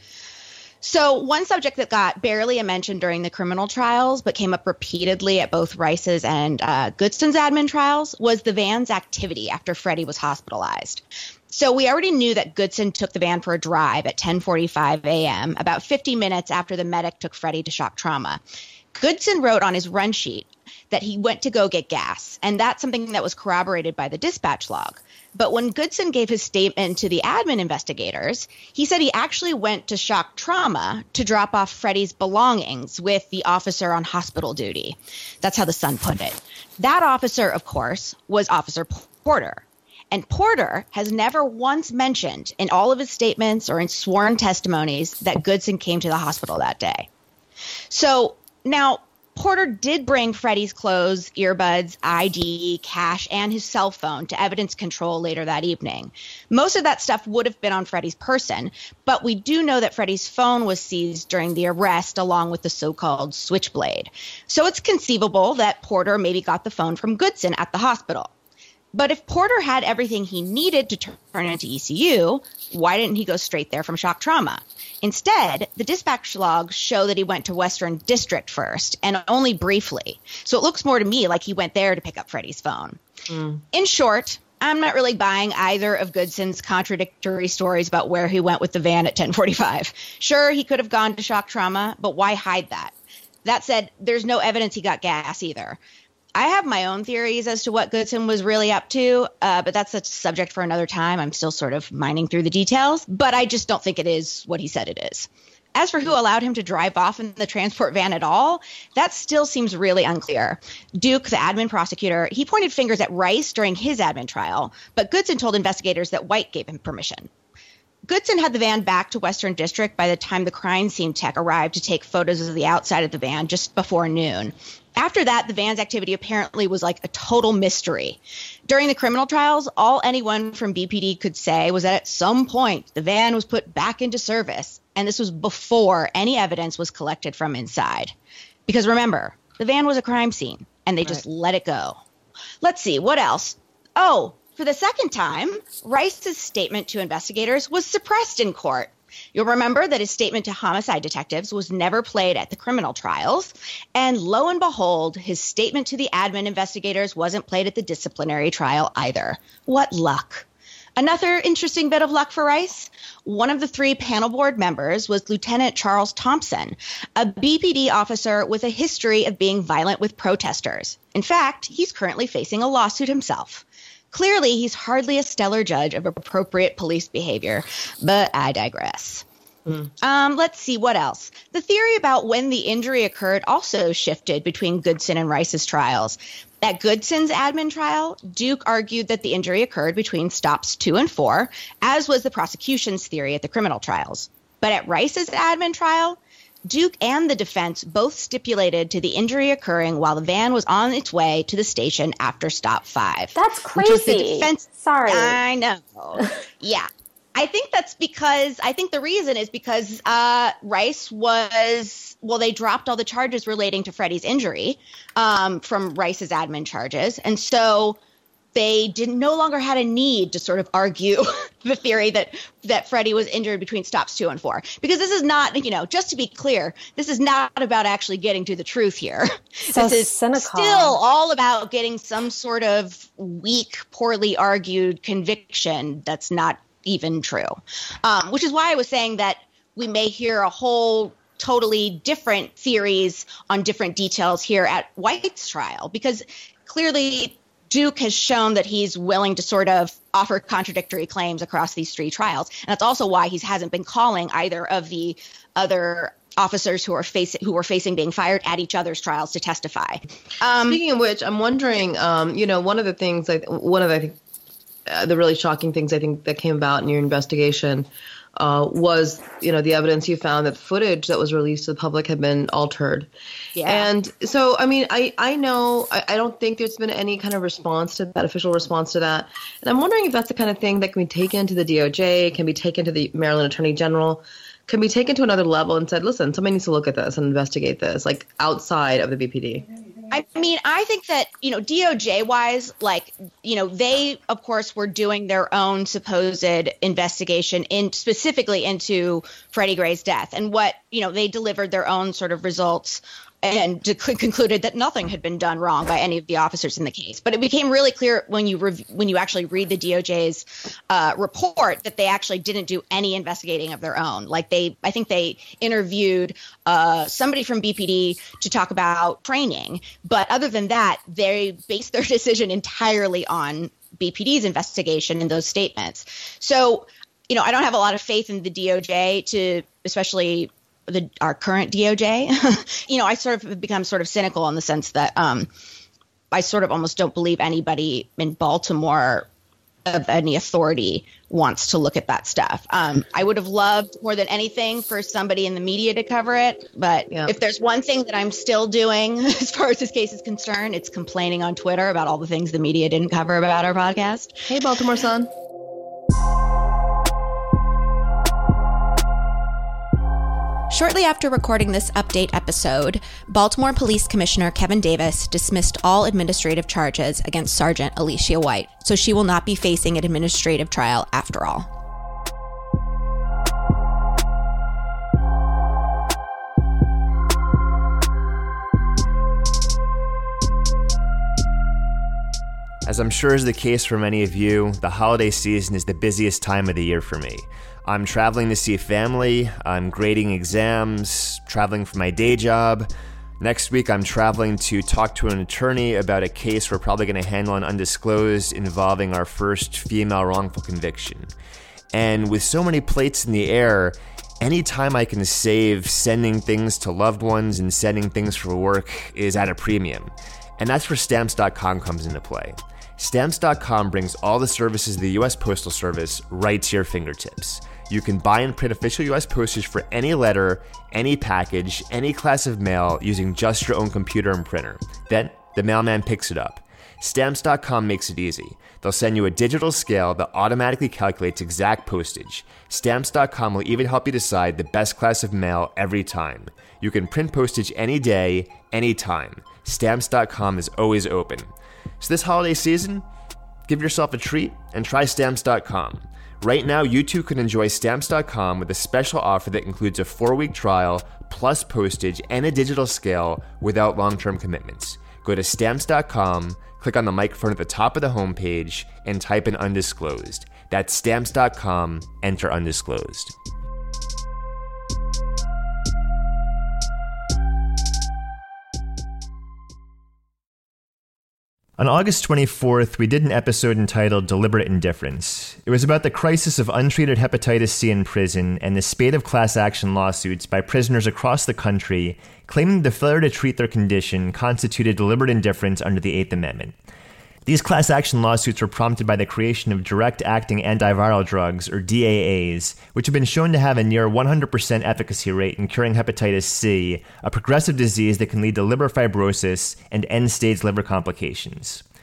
So one subject that got barely a mention during the criminal trials but came up repeatedly at both Rice's and Goodson's admin trials was the van's activity after Freddie was hospitalized. So we already knew that Goodson took the van for a drive at 10:45 a.m., about 50 minutes after the medic took Freddie to shock trauma. Goodson wrote on his run sheet that he went to go get gas, and that's something that was corroborated by the dispatch log. But when Goodson gave his statement to the admin investigators, he said he actually went to shock trauma to drop off Freddie's belongings with the officer on hospital duty. That's how the Sun put it. That officer, of course, was Officer Porter. And Porter has never once mentioned in all of his statements or in sworn testimonies that Goodson came to the hospital that day. So now Porter did bring Freddie's clothes, earbuds, ID, cash, and his cell phone to evidence control later that evening. Most of that stuff would have been on Freddie's person, but we do know that Freddie's phone was seized during the arrest along with the so-called switchblade. So it's conceivable that Porter maybe got the phone from Goodson at the hospital. But if Porter had everything he needed to turn into ECU, why didn't he go straight there from shock trauma? Instead, the dispatch logs show that he went to Western District first, and only briefly. So it looks more to me like he went there to pick up Freddie's phone. In short, I'm not really buying either of Goodson's contradictory stories about where he went with the van at 10:45. Sure, he could have gone to shock trauma, but why hide that? That said, there's no evidence he got gas either. I have my own theories as to what Goodson was really up to, but that's a subject for another time. I'm still sort of mining through the details, but I just don't think it is what he said it is. As for who allowed him to drive off in the transport van at all, that still seems really unclear. Duke, the admin prosecutor, he pointed fingers at Rice during his admin trial, but Goodson told investigators that White gave him permission. Goodson had the van back to Western District by the time the crime scene tech arrived to take photos of the outside of the van just before noon. After that, the van's activity apparently was like a total mystery. During the criminal trials, all anyone from BPD could say was that at some point the van was put back into service, and this was before any evidence was collected from inside. Because remember, the van was a crime scene, and they just let it go. Let's see, what else? Oh, for the second time, Rice's statement to investigators was suppressed in court. You'll remember that his statement to homicide detectives was never played at the criminal trials, and lo and behold, his statement to the admin investigators wasn't played at the disciplinary trial either. What luck. Another interesting bit of luck for Rice. One of the three panel board members was Lieutenant Charles Thompson, a BPD officer with a history of being violent with protesters. In fact, he's currently facing a lawsuit himself. Clearly, he's hardly a stellar judge of appropriate police behavior, but I digress. Let's see, what else? The theory about when the injury occurred also shifted between Goodson and Rice's trials. At Goodson's admin trial, Duke argued that the injury occurred between stops 2 and 4, as was the prosecution's theory at the criminal trials. But at Rice's admin trial, Duke and the defense both stipulated to the injury occurring while the van was on its way to the station after stop 5.
That's crazy.
Sorry. I know. Yeah. I think the reason is because Rice they dropped all the charges relating to Freddie's injury from Rice's admin charges. And so they no longer had a need to sort of argue the theory that Freddie was injured between stops 2 and 4. Because this is not, just to be clear, this is not about actually getting to the truth here.
So
this is
cynical.
Still all about getting some sort of weak, poorly argued conviction that's not even true. Which is why I was saying that we may hear a whole totally different theories on different details here at White's trial, because clearly Duke has shown that he's willing to sort of offer contradictory claims across these 3 trials. And that's also why he hasn't been calling either of the other officers who were facing being fired at each other's trials to testify.
Speaking of which, I'm wondering, one of the things, the really shocking things I think that came about in your investigation was, the evidence you found that footage that was released to the public had been altered. Yeah. And so, I know, I don't think there's been any kind of response to that, official response to that. And I'm wondering if that's the kind of thing that can be taken to the DOJ, can be taken to the Maryland Attorney General, can be taken to another level and said, listen, somebody needs to look at this and investigate this, like outside of the BPD.
I think that, DOJ wise, they, of course, were doing their own supposed investigation specifically into Freddie Gray's death. And they delivered their own sort of results and concluded that nothing had been done wrong by any of the officers in the case. But it became really clear when you actually read the DOJ's report that they actually didn't do any investigating of their own. I think they interviewed somebody from BPD to talk about training. But other than that, they based their decision entirely on BPD's investigation and those statements. So, I don't have a lot of faith in the DOJ to especially our current DOJ. I sort of have become sort of cynical in the sense that I sort of almost don't believe anybody in Baltimore of any authority wants to look at that stuff. I would have loved more than anything for somebody in the media to cover it. But if there's one thing that I'm still doing as far as this case is concerned, it's complaining on Twitter about all the things the media didn't cover about our podcast.
Hey, Baltimore Sun.
Shortly after recording this update episode, Baltimore Police Commissioner Kevin Davis dismissed all administrative charges against Sergeant Alicia White, so she will not be facing an administrative trial after all.
As I'm sure is the case for many of you, the holiday season is the busiest time of the year for me. I'm traveling to see family, I'm grading exams, traveling for my day job. Next week, I'm traveling to talk to an attorney about a case we're probably going to handle on Undisclosed involving our first female wrongful conviction. And with so many plates in the air, any time I can save sending things to loved ones and sending things for work is at a premium. And that's where Stamps.com comes into play. Stamps.com brings all the services of the U.S. Postal Service right to your fingertips. You can buy and print official U.S. postage for any letter, any package, any class of mail using just your own computer and printer. Then, the mailman picks it up. Stamps.com makes it easy. They'll send you a digital scale that automatically calculates exact postage. Stamps.com will even help you decide the best class of mail every time. You can print postage any day, anytime. Stamps.com is always open. So this holiday season, give yourself a treat and try Stamps.com. Right now, you too can enjoy Stamps.com with a special offer that includes a 4-week trial, plus postage and a digital scale without long-term commitments. Go to Stamps.com, click on the microphone at the top of the homepage, and type in Undisclosed. That's Stamps.com, enter Undisclosed. On August 24th, we did an episode entitled Deliberate Indifference. It was about the crisis of untreated hepatitis C in prison and the spate of class action lawsuits by prisoners across the country claiming the failure to treat their condition constituted deliberate indifference under the Eighth Amendment. These class action lawsuits were prompted by the creation of direct-acting antiviral drugs, or DAAs, which have been shown to have a near 100% efficacy rate in curing hepatitis C, a progressive disease that can lead to liver fibrosis and end-stage liver complications.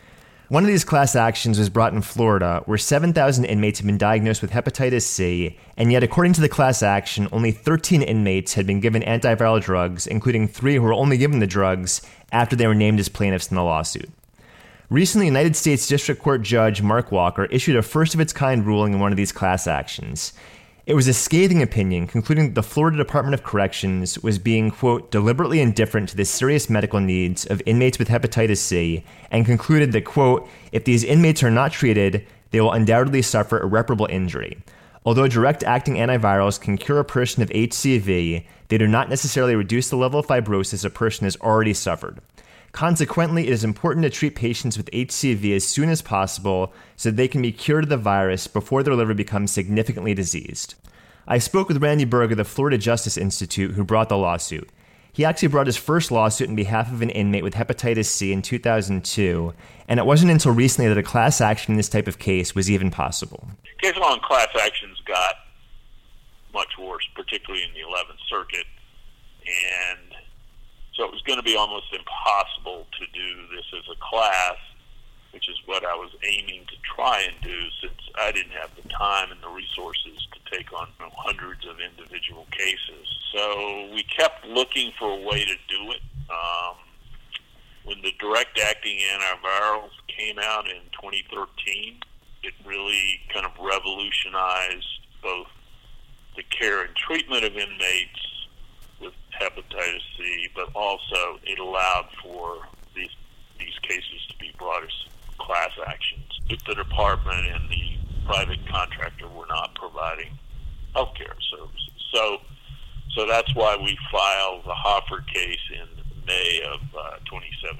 One of these class actions was brought in Florida, where 7,000 inmates had been diagnosed with hepatitis C, and yet according to the class action, only 13 inmates had been given antiviral drugs, including 3 who were only given the drugs after they were named as plaintiffs in the lawsuit. Recently, United States District Court Judge Mark Walker issued a first-of-its-kind ruling in one of these class actions. It was a scathing opinion, concluding that the Florida Department of Corrections was being, quote, deliberately indifferent to the serious medical needs of inmates with hepatitis C, and concluded that, quote, if these inmates are not treated, they will undoubtedly suffer irreparable injury. Although direct-acting antivirals can cure a person of HCV, they do not necessarily reduce the level of fibrosis a person has already suffered. Consequently, it is important to treat patients with HCV as soon as possible so that they can be cured of the virus before their liver becomes significantly diseased. I spoke with Randy Berg of the Florida Justice Institute, who brought the lawsuit. He actually brought his first lawsuit on behalf of an inmate with hepatitis C in 2002, and it wasn't until recently that a class action in this type of case was even possible.
Case law and class actions got much worse, particularly in the 11th Circuit, and so it was going to be almost impossible to do this as a class, which is what I was aiming to try and do, since I didn't have the time and the resources to take on hundreds of individual cases. So we kept looking for a way to do it. When the direct-acting antivirals came out in 2013, it really kind of revolutionized both the care and treatment of inmates with hepatitis C, but also it allowed for these cases to be brought as class actions if the department and the private contractor were not providing healthcare services. So that's why we filed the Hofford case in May of 2017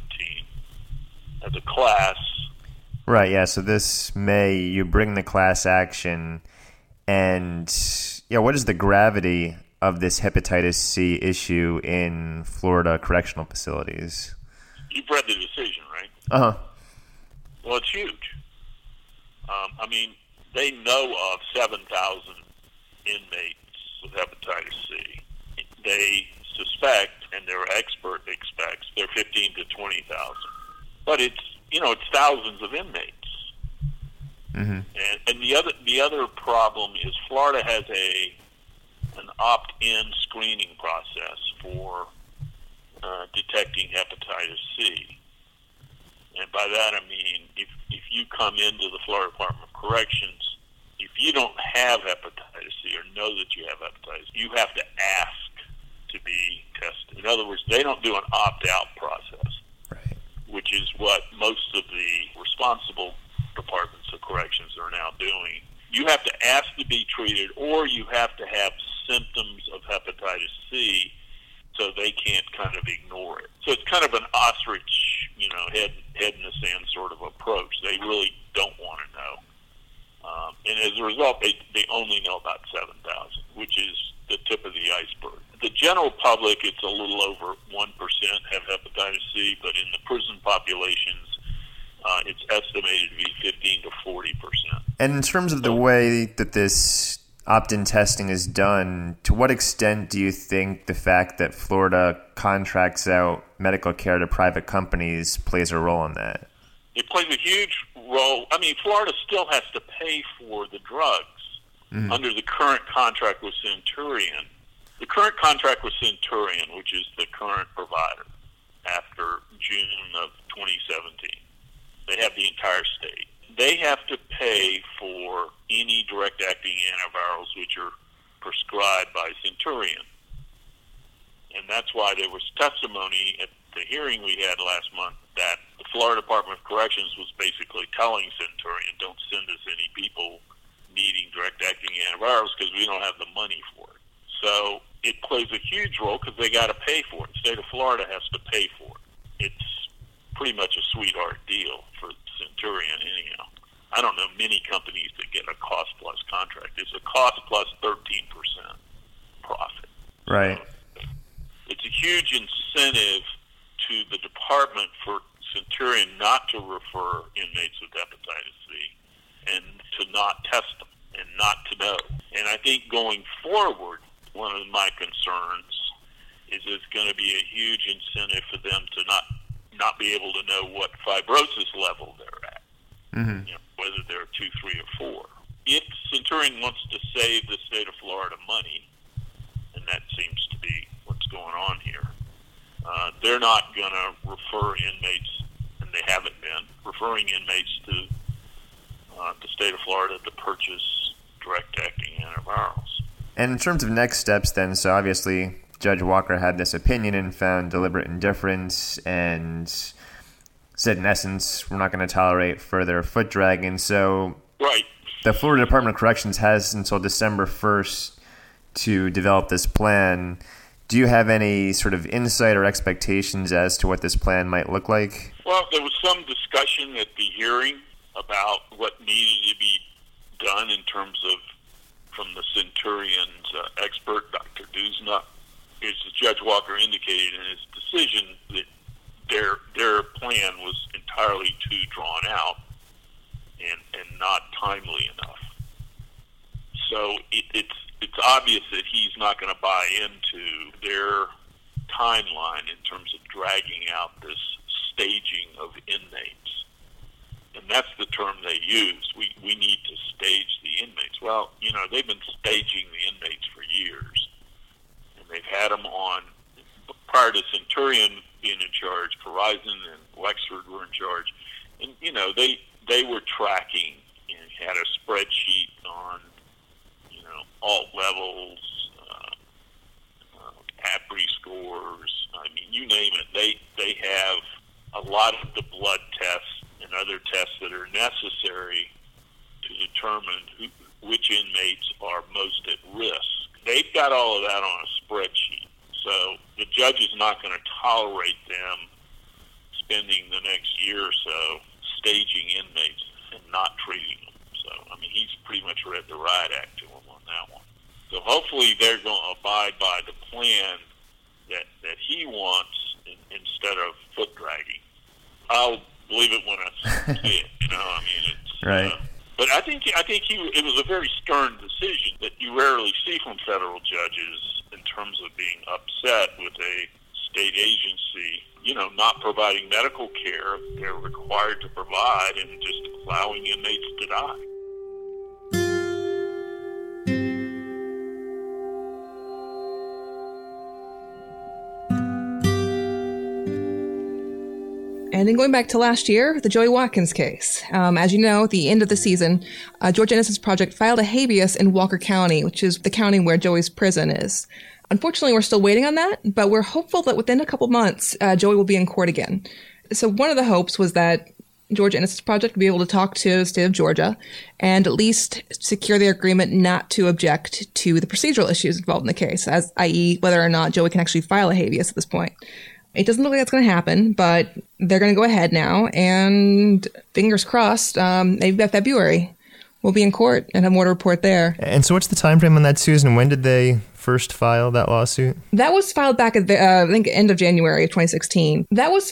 as a class.
Right, yeah, so this May you bring the class action, and what is the gravity of this hepatitis C issue in Florida correctional facilities?
You've read the decision, right?
Uh-huh.
Well, it's huge. They know of 7,000 inmates with hepatitis C. They suspect, and their expert expects, they're 15 to 20,000. But it's thousands of inmates.
Mm-hmm.
And the other problem is Florida has an opt-in screening process for detecting hepatitis C. And by that I mean if you come into the Florida Department of Corrections, if you don't have hepatitis C or know that you have hepatitis, you have to ask to be tested. In other words, they don't do an opt-out process,
right,
which is what most of the responsible departments of corrections are now doing. You have to ask to be treated, or you have to have symptoms of hepatitis C so they can't kind of ignore it. So it's kind of an ostrich, head in the sand sort of approach. They really don't want to know. And as a result, they only know about 7,000, which is the tip of the iceberg. The general public, it's a little over 1% have hepatitis C, but in the prison populations, it's estimated to be 15 to 40%.
And in terms of the way that this opt-in testing is done, to what extent do you think the fact that Florida contracts out medical care to private companies plays a role in that?
It plays a huge role. Florida still has to pay for the drugs under the current contract with Centurion. The current contract with Centurion, which is the current provider after June of 2017, they have the entire state. They have to pay for any direct-acting antivirals which are prescribed by Centurion. And that's why there was testimony at the hearing we had last month that the Florida Department of Corrections was basically telling Centurion, don't send us any people needing direct-acting antivirals because we don't have the money for it. So it plays a huge role because they got to pay for it. The state of Florida has to pay for it. It's pretty much a sweetheart deal for Centurion anyhow. I don't know many companies that get a cost-plus contract. It's a cost-plus 13% profit.
Right.
So it's a huge incentive to the department for Centurion not to refer inmates with hepatitis C and to not test them and not to know. And I think going forward, one of my concerns is it's going to be a huge incentive for them to not be able to know what fibrosis level they're at. whether there are 2, 3, or 4. If Centurion wants to save the state of Florida money, and that seems to be what's going on here, they're not going to refer inmates, and they haven't been, referring inmates to the state of Florida to purchase direct-acting antivirals.
And in terms of next steps then, so obviously Judge Walker had this opinion and found deliberate indifference and said, in essence, we're not going to tolerate further foot dragging. So
right.
The Florida Department of Corrections has until December 1st to develop this plan. Do you have any sort of insight or expectations as to what this plan might look like?
Well, there was some discussion at the hearing about what needed to be done in terms of, from the Centurion's expert, Dr. Duzna. As Judge Walker indicated in his decision, that their plan was entirely too drawn out and not timely enough. So it's obvious that he's not going to buy into their timeline in terms of dragging out this staging of inmates. And that's the term they use. We need to stage the inmates. Well, they've been staging the inmates for years. And they've had them on, prior to Centurion being in charge, Verizon and Wexford were in charge. And, they were tracking and had a spreadsheet on, alt levels, APRI scores. I mean, you name it. They have a lot of the blood tests and other tests that are necessary to determine which inmates are most at risk. They've got all of that on a spreadsheet. So the judge is not going to tolerate them spending the next year or so staging inmates and not treating them. So, he's pretty much read the riot act to them on that one. So hopefully they're going to abide by the plan that he wants instead of foot dragging. I'll believe it when I see it. It's
right.
But I think it was a very stern decision that you rarely see from federal judges in terms of being upset with a state agency, not providing medical care they're required to provide and just allowing inmates to die.
And then going back to last year, the Joey Watkins case. As you know, at the end of the season, Georgia Innocence Project filed a habeas in Walker County, which is the county where Joey's prison is. Unfortunately, we're still waiting on that, but we're hopeful that within a couple months, Joey will be in court again. So one of the hopes was that Georgia Innocence Project would be able to talk to the state of Georgia and at least secure the agreement not to object to the procedural issues involved in the case, i.e. whether or not Joey can actually file a habeas at this point. It doesn't look like that's going to happen, but they're going to go ahead now, and fingers crossed, maybe by February, we'll be in court and have more to report there.
And so what's the time frame on that, Susan? When did they first file that lawsuit?
That was filed back at the, end of January of 2016. And there was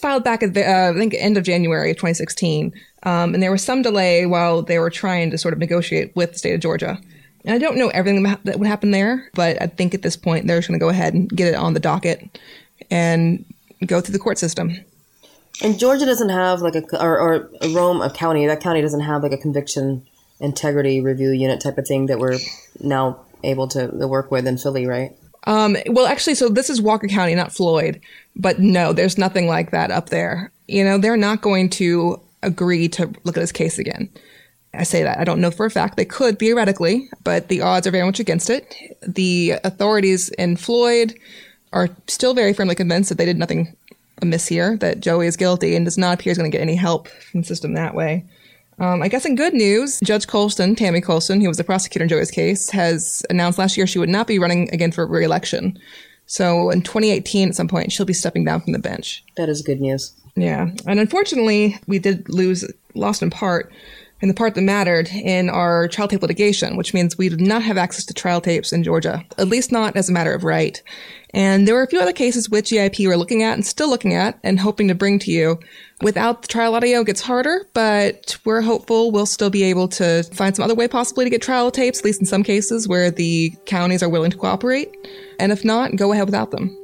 some delay while they were trying to sort of negotiate with the state of Georgia. And I don't know everything that would happen there, but I think at this point they're just going to go ahead and get it on the docket and go through the court system.
And Georgia doesn't have or Rome, a county, that county doesn't have a conviction integrity review unit type of thing that we're now able to work with in Philly, right?
Well, actually, so this is Walker County, not Floyd. But no, there's nothing like that up there. They're not going to agree to look at this case again. I say that. I don't know for a fact. They could, theoretically, but the odds are very much against it. The authorities in Floyd are still very firmly convinced that they did nothing amiss here, that Joey is guilty and does not appear he's going to get any help from the system that way. I guess in good news, Judge Colston, Tammy Colston, who was the prosecutor in Joey's case, has announced last year she would not be running again for re-election. So in 2018, at some point, she'll be stepping down from the bench.
That is good news.
Yeah. And unfortunately, we did lost in part, in the part that mattered, in our trial tape litigation, which means we did not have access to trial tapes in Georgia, at least not as a matter of right. And there were a few other cases which GIP were looking at and still looking at and hoping to bring to you. Without the trial audio, it gets harder, but we're hopeful we'll still be able to find some other way possibly to get trial tapes, at least in some cases where the counties are willing to cooperate. And if not, go ahead without them.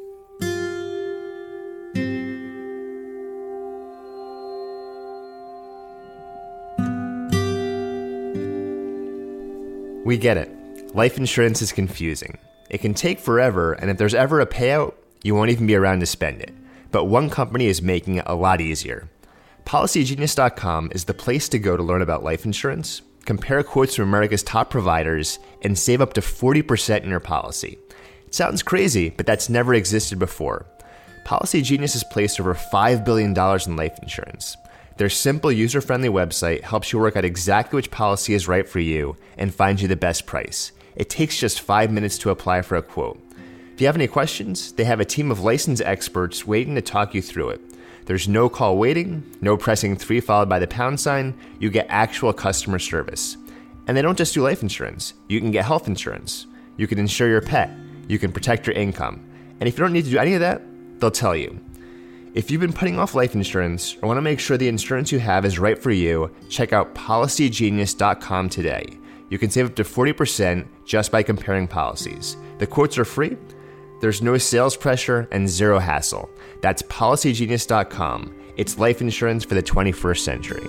We get it. Life insurance is confusing. It can take forever, and if there's ever a payout, you won't even be around to spend it. But one company is making it a lot easier. PolicyGenius.com is the place to go to learn about life insurance, compare quotes from America's top providers, and save up to 40% in your policy. It sounds crazy, but that's never existed before. Policy Genius has placed over $5 billion in life insurance. Their simple, user-friendly website helps you work out exactly which policy is right for you and finds you the best price. It takes just 5 minutes to apply for a quote. If you have any questions, they have a team of licensed experts waiting to talk you through it. There's no call waiting, no pressing 3 followed by the pound sign. You get actual customer service. And they don't just do life insurance. You can get health insurance. You can insure your pet. You can protect your income. And if you don't need to do any of that, they'll tell you. If you've been putting off life insurance or want to make sure the insurance you have is right for you, check out PolicyGenius.com today. You can save up to 40% just by comparing policies. The quotes are free. There's no sales pressure and zero hassle. That's PolicyGenius.com. It's life insurance for the 21st century.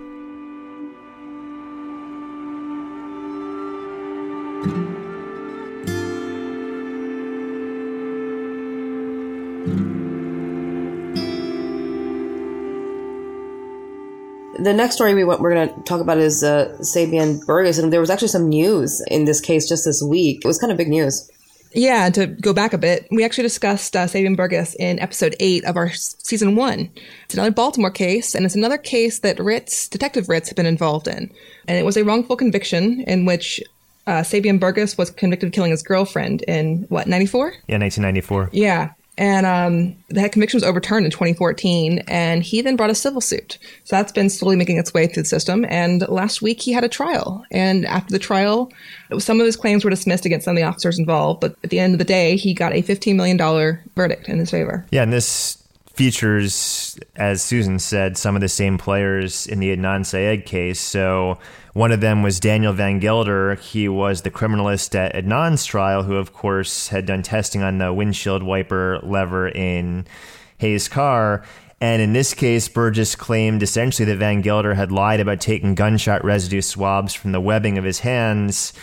The next story we're going to talk about is Sabian Burgess, and there was actually some news in this case just this week. It was kind of big news.
Yeah, to go back a bit, we actually discussed Sabian Burgess in episode 8 of our season 1. It's another Baltimore case, and it's another case that Detective Ritz had been involved in. And it was a wrongful conviction in which Sabian Burgess was convicted of killing his girlfriend in, 94?
Yeah, 1994.
Yeah. And that conviction was overturned in 2014, and he then brought a civil suit. So that's been slowly making its way through the system. And last week he had a trial. And after the trial, some of his claims were dismissed against some of the officers involved. But at the end of the day, he got a $15 million verdict in his favor.
Yeah, and this features, as Susan said, some of the same players in the Adnan Syed case. So one of them was Daniel Van Gelder. He was the criminalist at Adnan's trial, who, of course, had done testing on the windshield wiper lever in Hayes' car. And in this case, Burgess claimed essentially that Van Gelder had lied about taking gunshot residue swabs from the webbing of his hands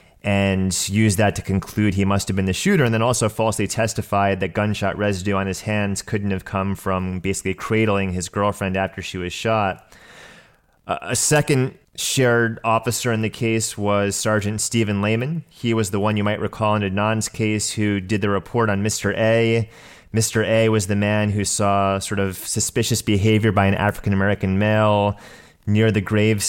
and used that to conclude he must have been the shooter, and then also falsely testified that gunshot residue on his hands couldn't have come from basically cradling his girlfriend after she was shot. A second shared officer in the case was Sergeant Stephen Lehman. He was the one you might recall in Adnan's case who did the report on Mr. A. Mr. A was the man who saw sort of suspicious behavior by an African-American male near the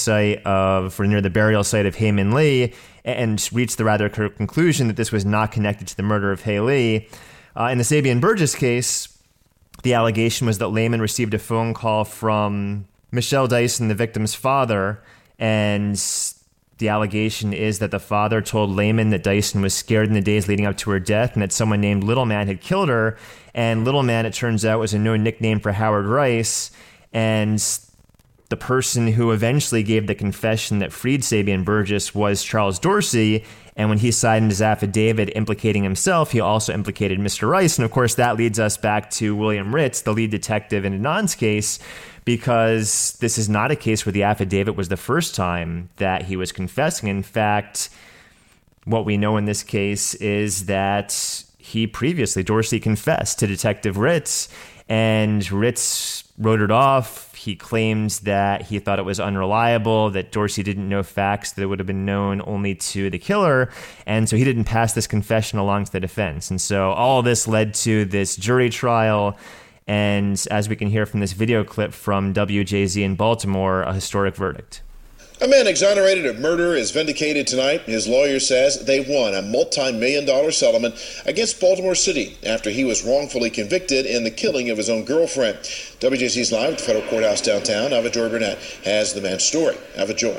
near the burial site of Hae Min Lee, and reached the rather conclusion that this was not connected to the murder of Hae Lee. In the Sabian Burgess case, the allegation was that Lehman received a phone call from Michelle Dyson, the victim's father, and the allegation is that the father told Lehman that Dyson was scared in the days leading up to her death and that someone named Little Man had killed her. And Little Man, it turns out, was a known nickname for Howard Rice. And the person who eventually gave the confession that freed Sabian Burgess was Charles Dorsey. And when he signed his affidavit implicating himself, he also implicated Mr. Rice. And of course, that leads us back to William Ritz, the lead detective in Adnan's case, because this is not a case where the affidavit was the first time that he was confessing. In fact, what we know in this case is that Dorsey confessed to Detective Ritz, and Ritz wrote it off. He claims that he thought it was unreliable, that Dorsey didn't know facts that would have been known only to the killer, and so he didn't pass this confession along to the defense. And so all of this led to this jury trial, and as we can hear from this video clip from WJZ in Baltimore, a historic verdict.
A man exonerated of murder is vindicated tonight. His lawyer says they won a multi-million-dollar settlement against Baltimore City after he was wrongfully convicted in the killing of his own girlfriend. WJZ's live at the federal courthouse downtown. Ava Joy Burnett has the man's story. Ava Joy.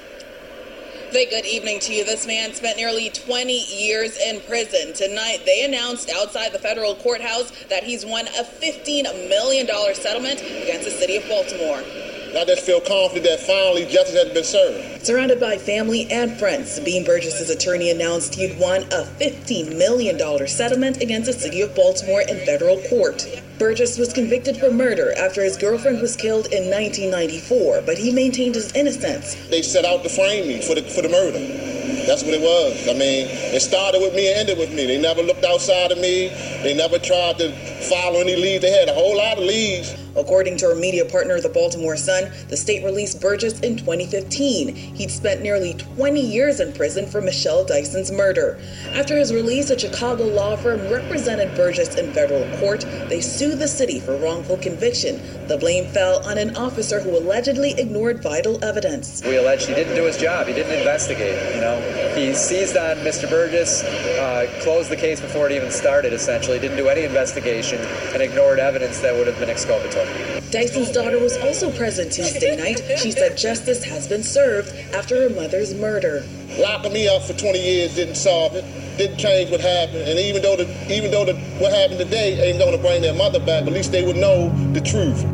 Good evening to you. This man spent nearly 20 years in prison. Tonight, they announced outside the federal courthouse that he's won a $15 million settlement against the city of Baltimore.
I just feel confident that finally justice has been served.
Surrounded by family and friends, Sabine Burgess's attorney announced he'd won a $15 million settlement against the city of Baltimore in federal court. Burgess was convicted for murder after his girlfriend was killed in 1994, but he maintained his innocence.
They set out to frame me for the murder. That's what it was. I mean, it started with me and ended with me. They never looked outside of me. They never tried to follow any leads. They had a whole lot of leads.
According to our media partner, the Baltimore Sun, the state released Burgess in 2015. He'd spent nearly 20 years in prison for Michelle Dyson's murder. After his release, a Chicago law firm represented Burgess in federal court. They sued the city for wrongful conviction. The blame fell on an officer who allegedly ignored vital evidence.
We allege he didn't do his job. He didn't investigate. He seized on Mr. Burgess, closed the case before it even started, essentially, didn't do any investigation, and ignored evidence that would have been exculpatory.
Dyson's daughter was also present Tuesday night. She said justice has been served after her mother's murder.
Locking me up for 20 years didn't solve it, didn't change what happened. And even though what happened today ain't going to bring their mother back, at least they would know the truth.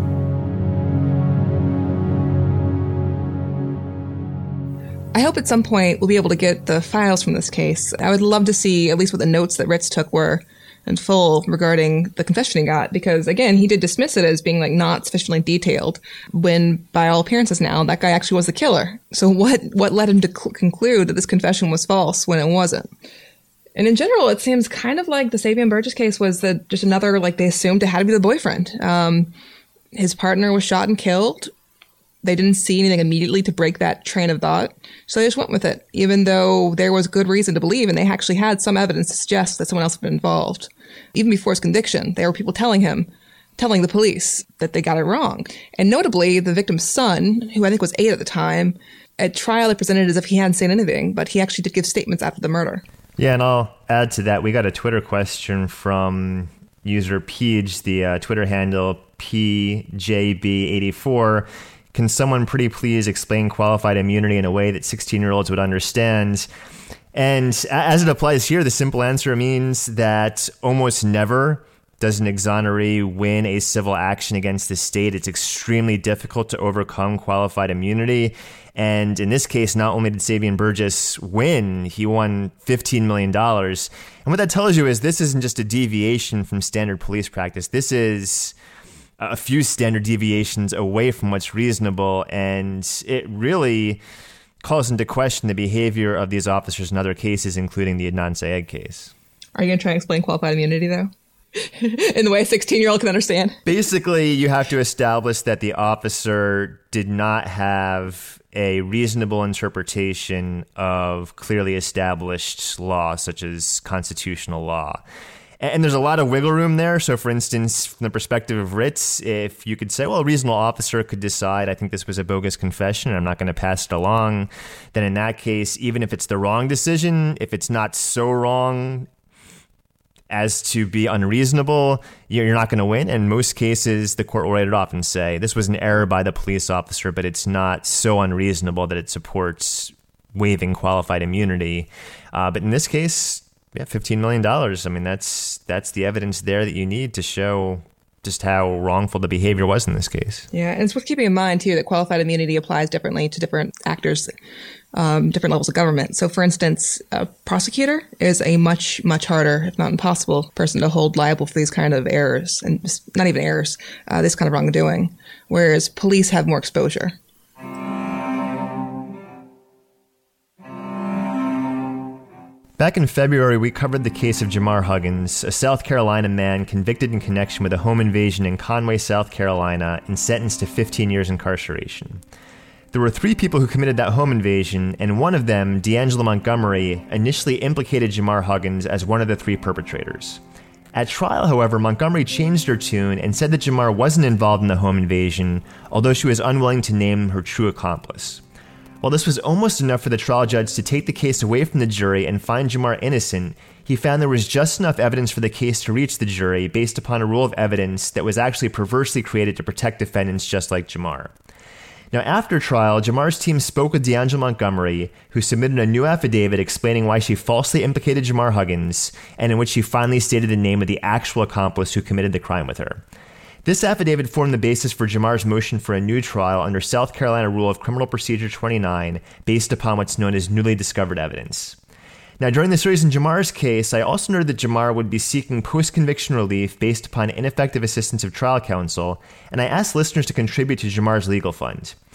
I hope at some point we'll be able to get the files from this case. I would love to see at least what the notes that Ritz took were in full regarding the confession he got, because again, he did dismiss it as being not sufficiently detailed when by all appearances now that guy actually was the killer. So what led him to conclude that this confession was false when it wasn't? And in general, it seems kind of like the Savion Burgess case was just another, they assumed it had to be the boyfriend. His partner was shot and killed. They didn't see anything immediately to break that train of thought, so they just went with it, even though there was good reason to believe, and they actually had some evidence to suggest that someone else had been involved. Even before his conviction, there were people telling the police that they got it wrong. And notably, the victim's son, who I think was 8 at the time, at trial they presented as if he hadn't seen anything, but he actually did give statements after the murder. Yeah, and I'll add to that, we got a Twitter question from user Peach, the Twitter handle PJB84. Can someone pretty please explain qualified immunity in a way that 16-year-olds would understand? And as it applies here, the simple answer means that almost never does an exoneree win a civil action against the state. It's extremely difficult to overcome qualified immunity. And in this case, not only did Savion Burgess win, he won $15 million. And what that tells you is this isn't just a deviation from standard police practice. This is a few standard deviations away from what's reasonable, and it really calls into question the behavior of these officers in other cases, including the Adnan Syed case. Are you going to try and explain qualified immunity, though? In the way a 16-year-old can understand? Basically, you have to establish that the officer did not have a reasonable interpretation of clearly established law, such as constitutional law. And there's a lot of wiggle room there. So, for instance, from the perspective of Ritz, if you could say, well, a reasonable officer could decide, I think this was a bogus confession and I'm not going to pass it along, then in that case, even if it's the wrong decision, if it's not so wrong as to be unreasonable, you're not going to win. And in most cases, the court will write it off and say, this was an error by the police officer, but it's not so unreasonable that it supports waiving qualified immunity. But in this case, yeah, $15 million. I mean, that's the evidence there that you need to show just how wrongful the behavior was in this case. Yeah, and it's worth keeping in mind, too, that qualified immunity applies differently to different actors, different levels of government. So, for instance, a prosecutor is a much, much harder, if not impossible, person to hold liable for these kind of errors, and just not even errors, this kind of wrongdoing, whereas police have more exposure. Back in February, we covered the case of Jamar Huggins, a South Carolina man convicted in connection with a home invasion in Conway, South Carolina, and sentenced to 15 years incarceration. There were 3 people who committed that home invasion, and one of them, D'Angelo Montgomery, initially implicated Jamar Huggins as one of the 3 perpetrators. At trial, however, Montgomery changed her tune and said that Jamar wasn't involved in the home invasion, although she was unwilling to name her true accomplice. While this was almost enough for the trial judge to take the case away from the jury and find Jamar innocent, he found there was just enough evidence for the case to reach the jury based upon a rule of evidence that was actually perversely created to protect defendants just like Jamar. Now, after trial, Jamar's team spoke with D'Angelo Montgomery, who submitted a new affidavit explaining why she falsely implicated Jamar Huggins, and in which she finally stated the name of the actual accomplice who committed the crime with her. This affidavit formed the basis for Jamar's motion for a new trial under South Carolina Rule of Criminal Procedure 29, based upon what's known as newly discovered evidence. Now, during the series in Jamar's case, I also noted that Jamar would be seeking post-conviction relief based upon ineffective assistance of trial counsel, and I asked listeners to contribute to Jamar's legal fund.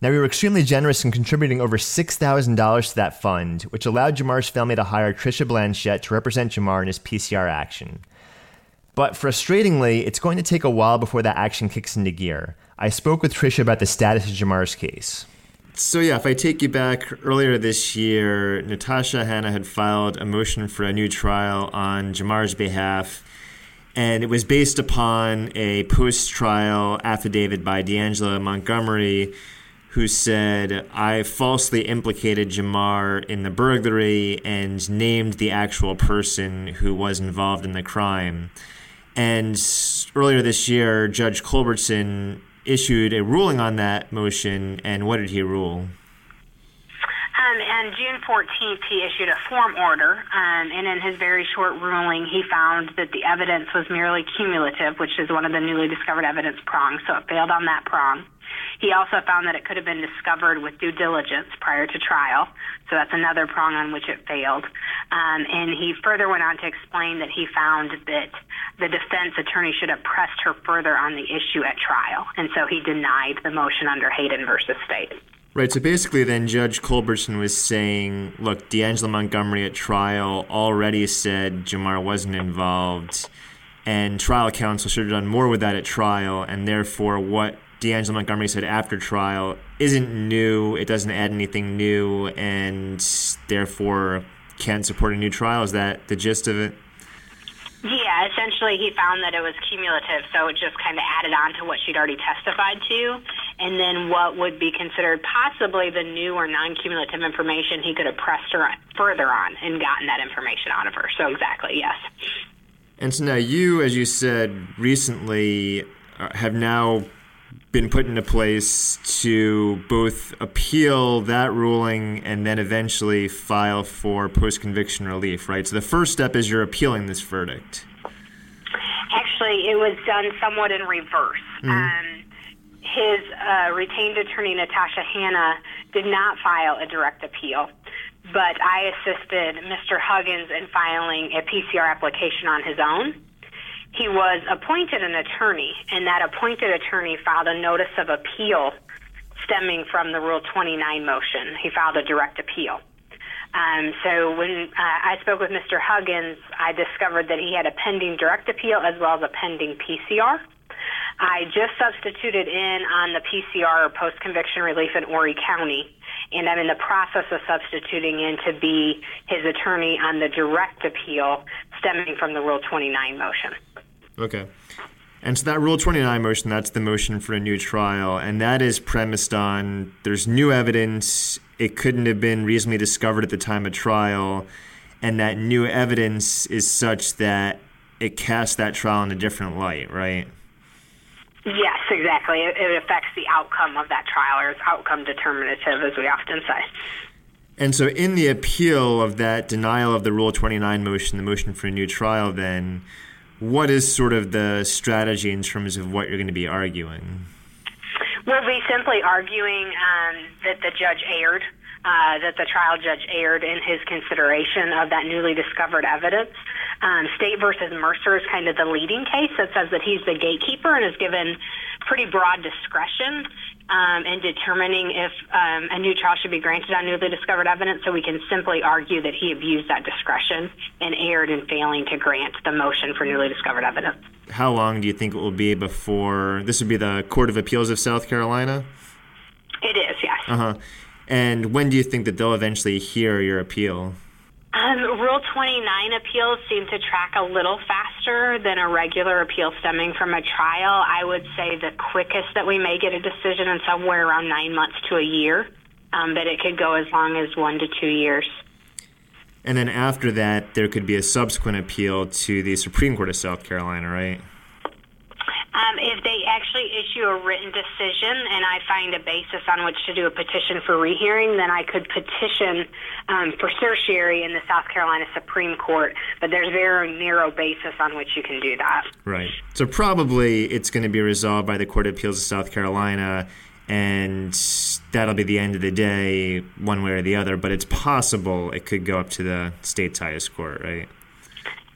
Now, we were extremely generous in contributing over $6,000 to that fund, which allowed Jamar's family to hire Tricia Blanchette to represent Jamar in his PCR action. But frustratingly, it's going to take a while before that action kicks into gear. I spoke with Tricia about the status of Jamar's case. So yeah, if I take you back earlier this year, Natasha Hannah had filed a motion for a new trial on Jamar's behalf, and it was based upon a post-trial affidavit by D'Angela Montgomery, who said, I falsely implicated Jamar in the burglary and named the actual person who was involved in the crime. And earlier this year, Judge Culbertson issued a ruling on that motion, and what did he rule?
On June 14th, he issued a form order, and in his very short ruling, he found that the evidence was merely cumulative, which is one of the newly discovered evidence prongs, so it failed on that prong. He also found that it could have been discovered with due diligence prior to trial, so that's another prong on which it failed. And he further went on to explain that he found that the defense attorney should have pressed her further on the issue at trial, and so he denied the motion under Hayden versus State.
Right, so basically then Judge Culbertson was saying, look, D'Angela Montgomery at trial already said Jamar wasn't involved, and trial counsel should have done more with that at trial, and therefore what D'Angela Montgomery said after trial isn't new, it doesn't add anything new, and therefore can't support a new trial. Is that the gist of it?
Yeah, essentially he found that it was cumulative, so it just kind of added on to what she'd already testified to, and then what would be considered possibly the new or non-cumulative information he could have pressed her further on and gotten that information out of her. So exactly, yes.
And so now you, as you said, recently have now been put into place to both appeal that ruling and then eventually file for post-conviction relief, right? So the first step is you're appealing this verdict.
Actually, it was done somewhat in reverse. His retained attorney, Natasha Hannah, did not file a direct appeal, but I assisted Mr. Huggins in filing a PCR application on his own. He was appointed an attorney, and that appointed attorney filed a notice of appeal stemming from the Rule 29 motion. He filed a direct appeal. So when I spoke with Mr. Huggins, I discovered that he had a pending direct appeal as well as a pending PCR. I just substituted in on the PCR or post-conviction relief in Horry County, and I'm in the process of substituting in to be his attorney on the direct appeal stemming from the Rule 29 motion.
Okay. And so that Rule 29 motion, that's the motion for a new trial, and that is premised on there's new evidence, it couldn't have been reasonably discovered at the time of trial, and that new evidence is such that it casts that trial in a different light, right?
Yes, exactly. It affects the outcome of that trial, or it's outcome determinative, as we often say.
And so in the appeal of that denial of the Rule 29 motion, the motion for a new trial then, what is sort of the strategy in terms of what you're going to be arguing?
We'll be simply arguing that the judge erred, that the trial judge erred in his consideration of that newly discovered evidence. State versus Mercer is kind of the leading case that says that he's the gatekeeper and is given pretty broad discretion in determining if a new trial should be granted on newly discovered evidence. So we can simply argue that he abused that discretion and erred in failing to grant the motion for newly discovered evidence.
How long do you think it will be before this would be the Court of Appeals of South Carolina?
It is, yes.
Uh-huh. And when do you think that they'll eventually hear your appeal?
Rule 29 appeals seem to track a little faster than a regular appeal stemming from a trial. I would say the quickest that we may get a decision in somewhere around 9 months to a year, but it could go as long as 1 to 2 years.
And then after that, there could be a subsequent appeal to the Supreme Court of South Carolina, right?
If they actually issue a written decision and I find a basis on which to do a petition for rehearing, then I could petition for certiorari in the South Carolina Supreme Court, but there's a very narrow basis on which you can do that.
Right. So probably it's going to be resolved by the Court of Appeals of South Carolina, and that'll be the end of the day one way or the other, but it's possible it could go up to the state's highest court, right?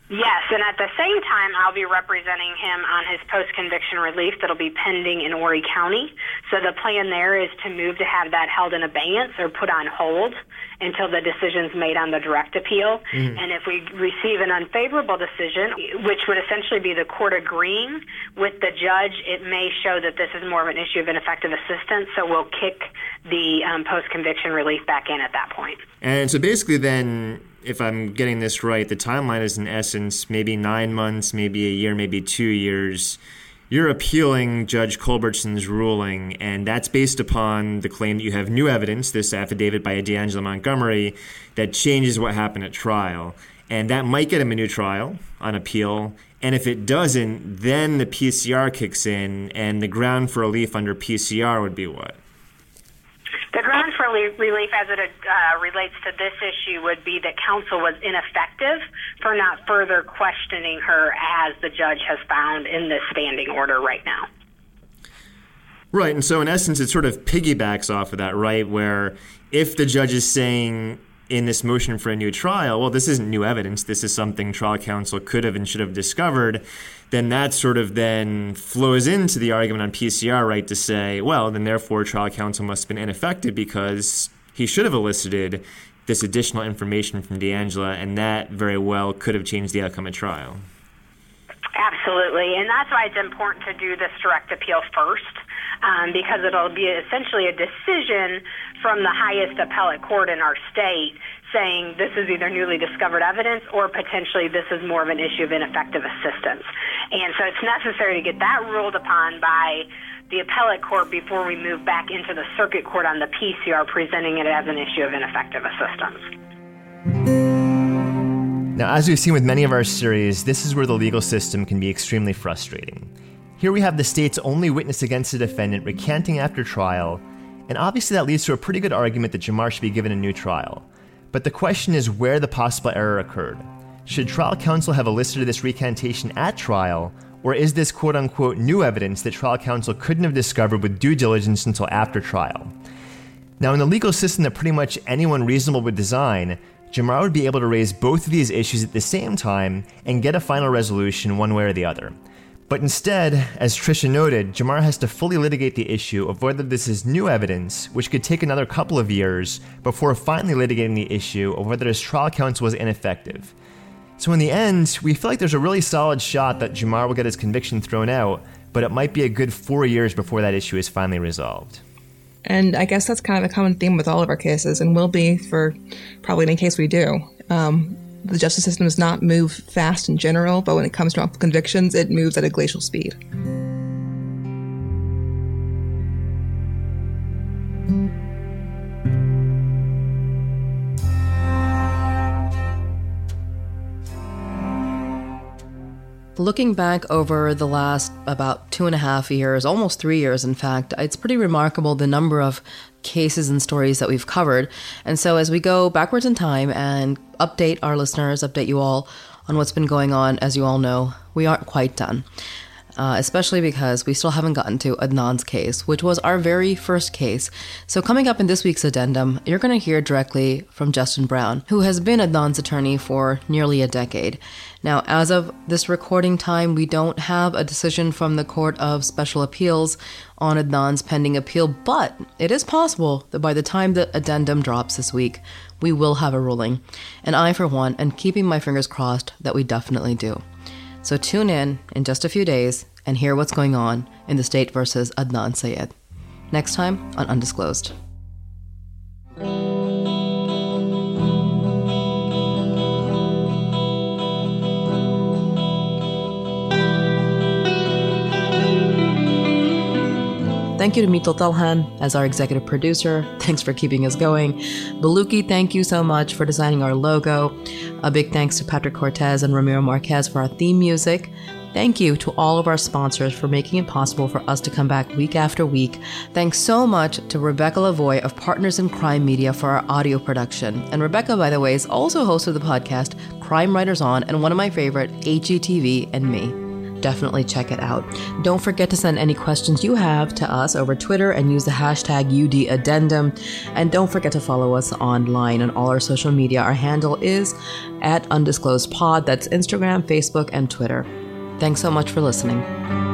Yes, and at the same time, I'll be representing him on his post-conviction relief that'll be pending in Horry County. So the plan there is to move to have that held in abeyance or put on hold until the decision's made on the direct appeal. Mm-hmm. And if we receive an unfavorable decision, which would essentially be the court agreeing with the judge, it may show that this is more of an issue of ineffective assistance, so we'll kick the post-conviction relief back in at that point.
And so basically then, if I'm getting this right, the timeline is in essence maybe 9 months, maybe a year, maybe 2 years. You're appealing Judge Culbertson's ruling, and that's based upon the claim that you have new evidence, this affidavit by D'Angelo Montgomery, that changes what happened at trial. And that might get him a new trial on appeal. And if it doesn't, then the PCR kicks in, and the ground for relief under PCR would be what?
The ground for relief as it relates to this issue would be that counsel was ineffective for not further questioning her, as the judge has found in this standing order right now.
Right, and so in essence it sort of piggybacks off of that, right, where if the judge is saying in this motion for a new trial, well, this isn't new evidence, this is something trial counsel could have and should have discovered, then that sort of then flows into the argument on PCR, right, to say, well, then therefore trial counsel must have been ineffective because he should have elicited this additional information from D'Angelo, and that very well could have changed the outcome of trial.
Absolutely, and that's why it's important to do this direct appeal first, because it'll be essentially a decision from the highest appellate court in our state saying this is either newly discovered evidence or potentially this is more of an issue of ineffective assistance. And so it's necessary to get that ruled upon by the appellate court before we move back into the circuit court on the PCR, presenting it as an issue of ineffective assistance.
Now, as we've seen with many of our series, this is where the legal system can be extremely frustrating. Here we have the state's only witness against the defendant recanting after trial, and obviously that leads to a pretty good argument that Jamar should be given a new trial. But the question is where the possible error occurred. Should trial counsel have elicited this recantation at trial, or is this quote-unquote new evidence that trial counsel couldn't have discovered with due diligence until after trial? Now, in the legal system that pretty much anyone reasonable would design, Jamar would be able to raise both of these issues at the same time and get a final resolution one way or the other. But instead, as Trisha noted, Jamar has to fully litigate the issue of whether this is new evidence, which could take another couple of years, before finally litigating the issue of whether his trial counsel was ineffective. So in the end, we feel like there's a really solid shot that Jamar will get his conviction thrown out, but it might be a good 4 years before that issue is finally resolved.
And I guess that's kind of a common theme with all of our cases, and will be for probably any case we do. The justice system does not move fast in general, but when it comes to wrongful convictions, it moves at a glacial speed.
Looking back over the last about 2.5 years, almost 3 years, in fact, it's pretty remarkable the number of cases and stories that we've covered. And so as we go backwards in time and update our listeners, update you all on what's been going on, as you all know, we aren't quite done. Especially because we still haven't gotten to Adnan's case, which was our very first case. So coming up in this week's addendum, you're going to hear directly from Justin Brown, who has been Adnan's attorney for nearly a decade. Now, as of this recording time, we don't have a decision from the Court of Special Appeals on Adnan's pending appeal, but it is possible that by the time the addendum drops this week, we will have a ruling. And I, for one, am keeping my fingers crossed that we definitely do. So tune in just a few days and hear what's going on in the state versus Adnan Syed. Next time on Undisclosed. Thank you to Mito Talhan as our executive producer. Thanks for keeping us going. Baluki, thank you so much for designing our logo. A big thanks to Patrick Cortez and Ramiro Marquez for our theme music. Thank you to all of our sponsors for making it possible for us to come back week after week. Thanks so much to Rebecca Lavoie of Partners in Crime Media for our audio production. And Rebecca, by the way, is also host of the podcast Crime Writers On and one of my favorite, HGTV and Me.
Definitely check it out. Don't forget to send any questions you have to us over Twitter and use the hashtag UDAddendum. And don't forget to follow us online on all our social media. Our handle is @undisclosedpod. That's Instagram, Facebook, and Twitter. Thanks so much for listening.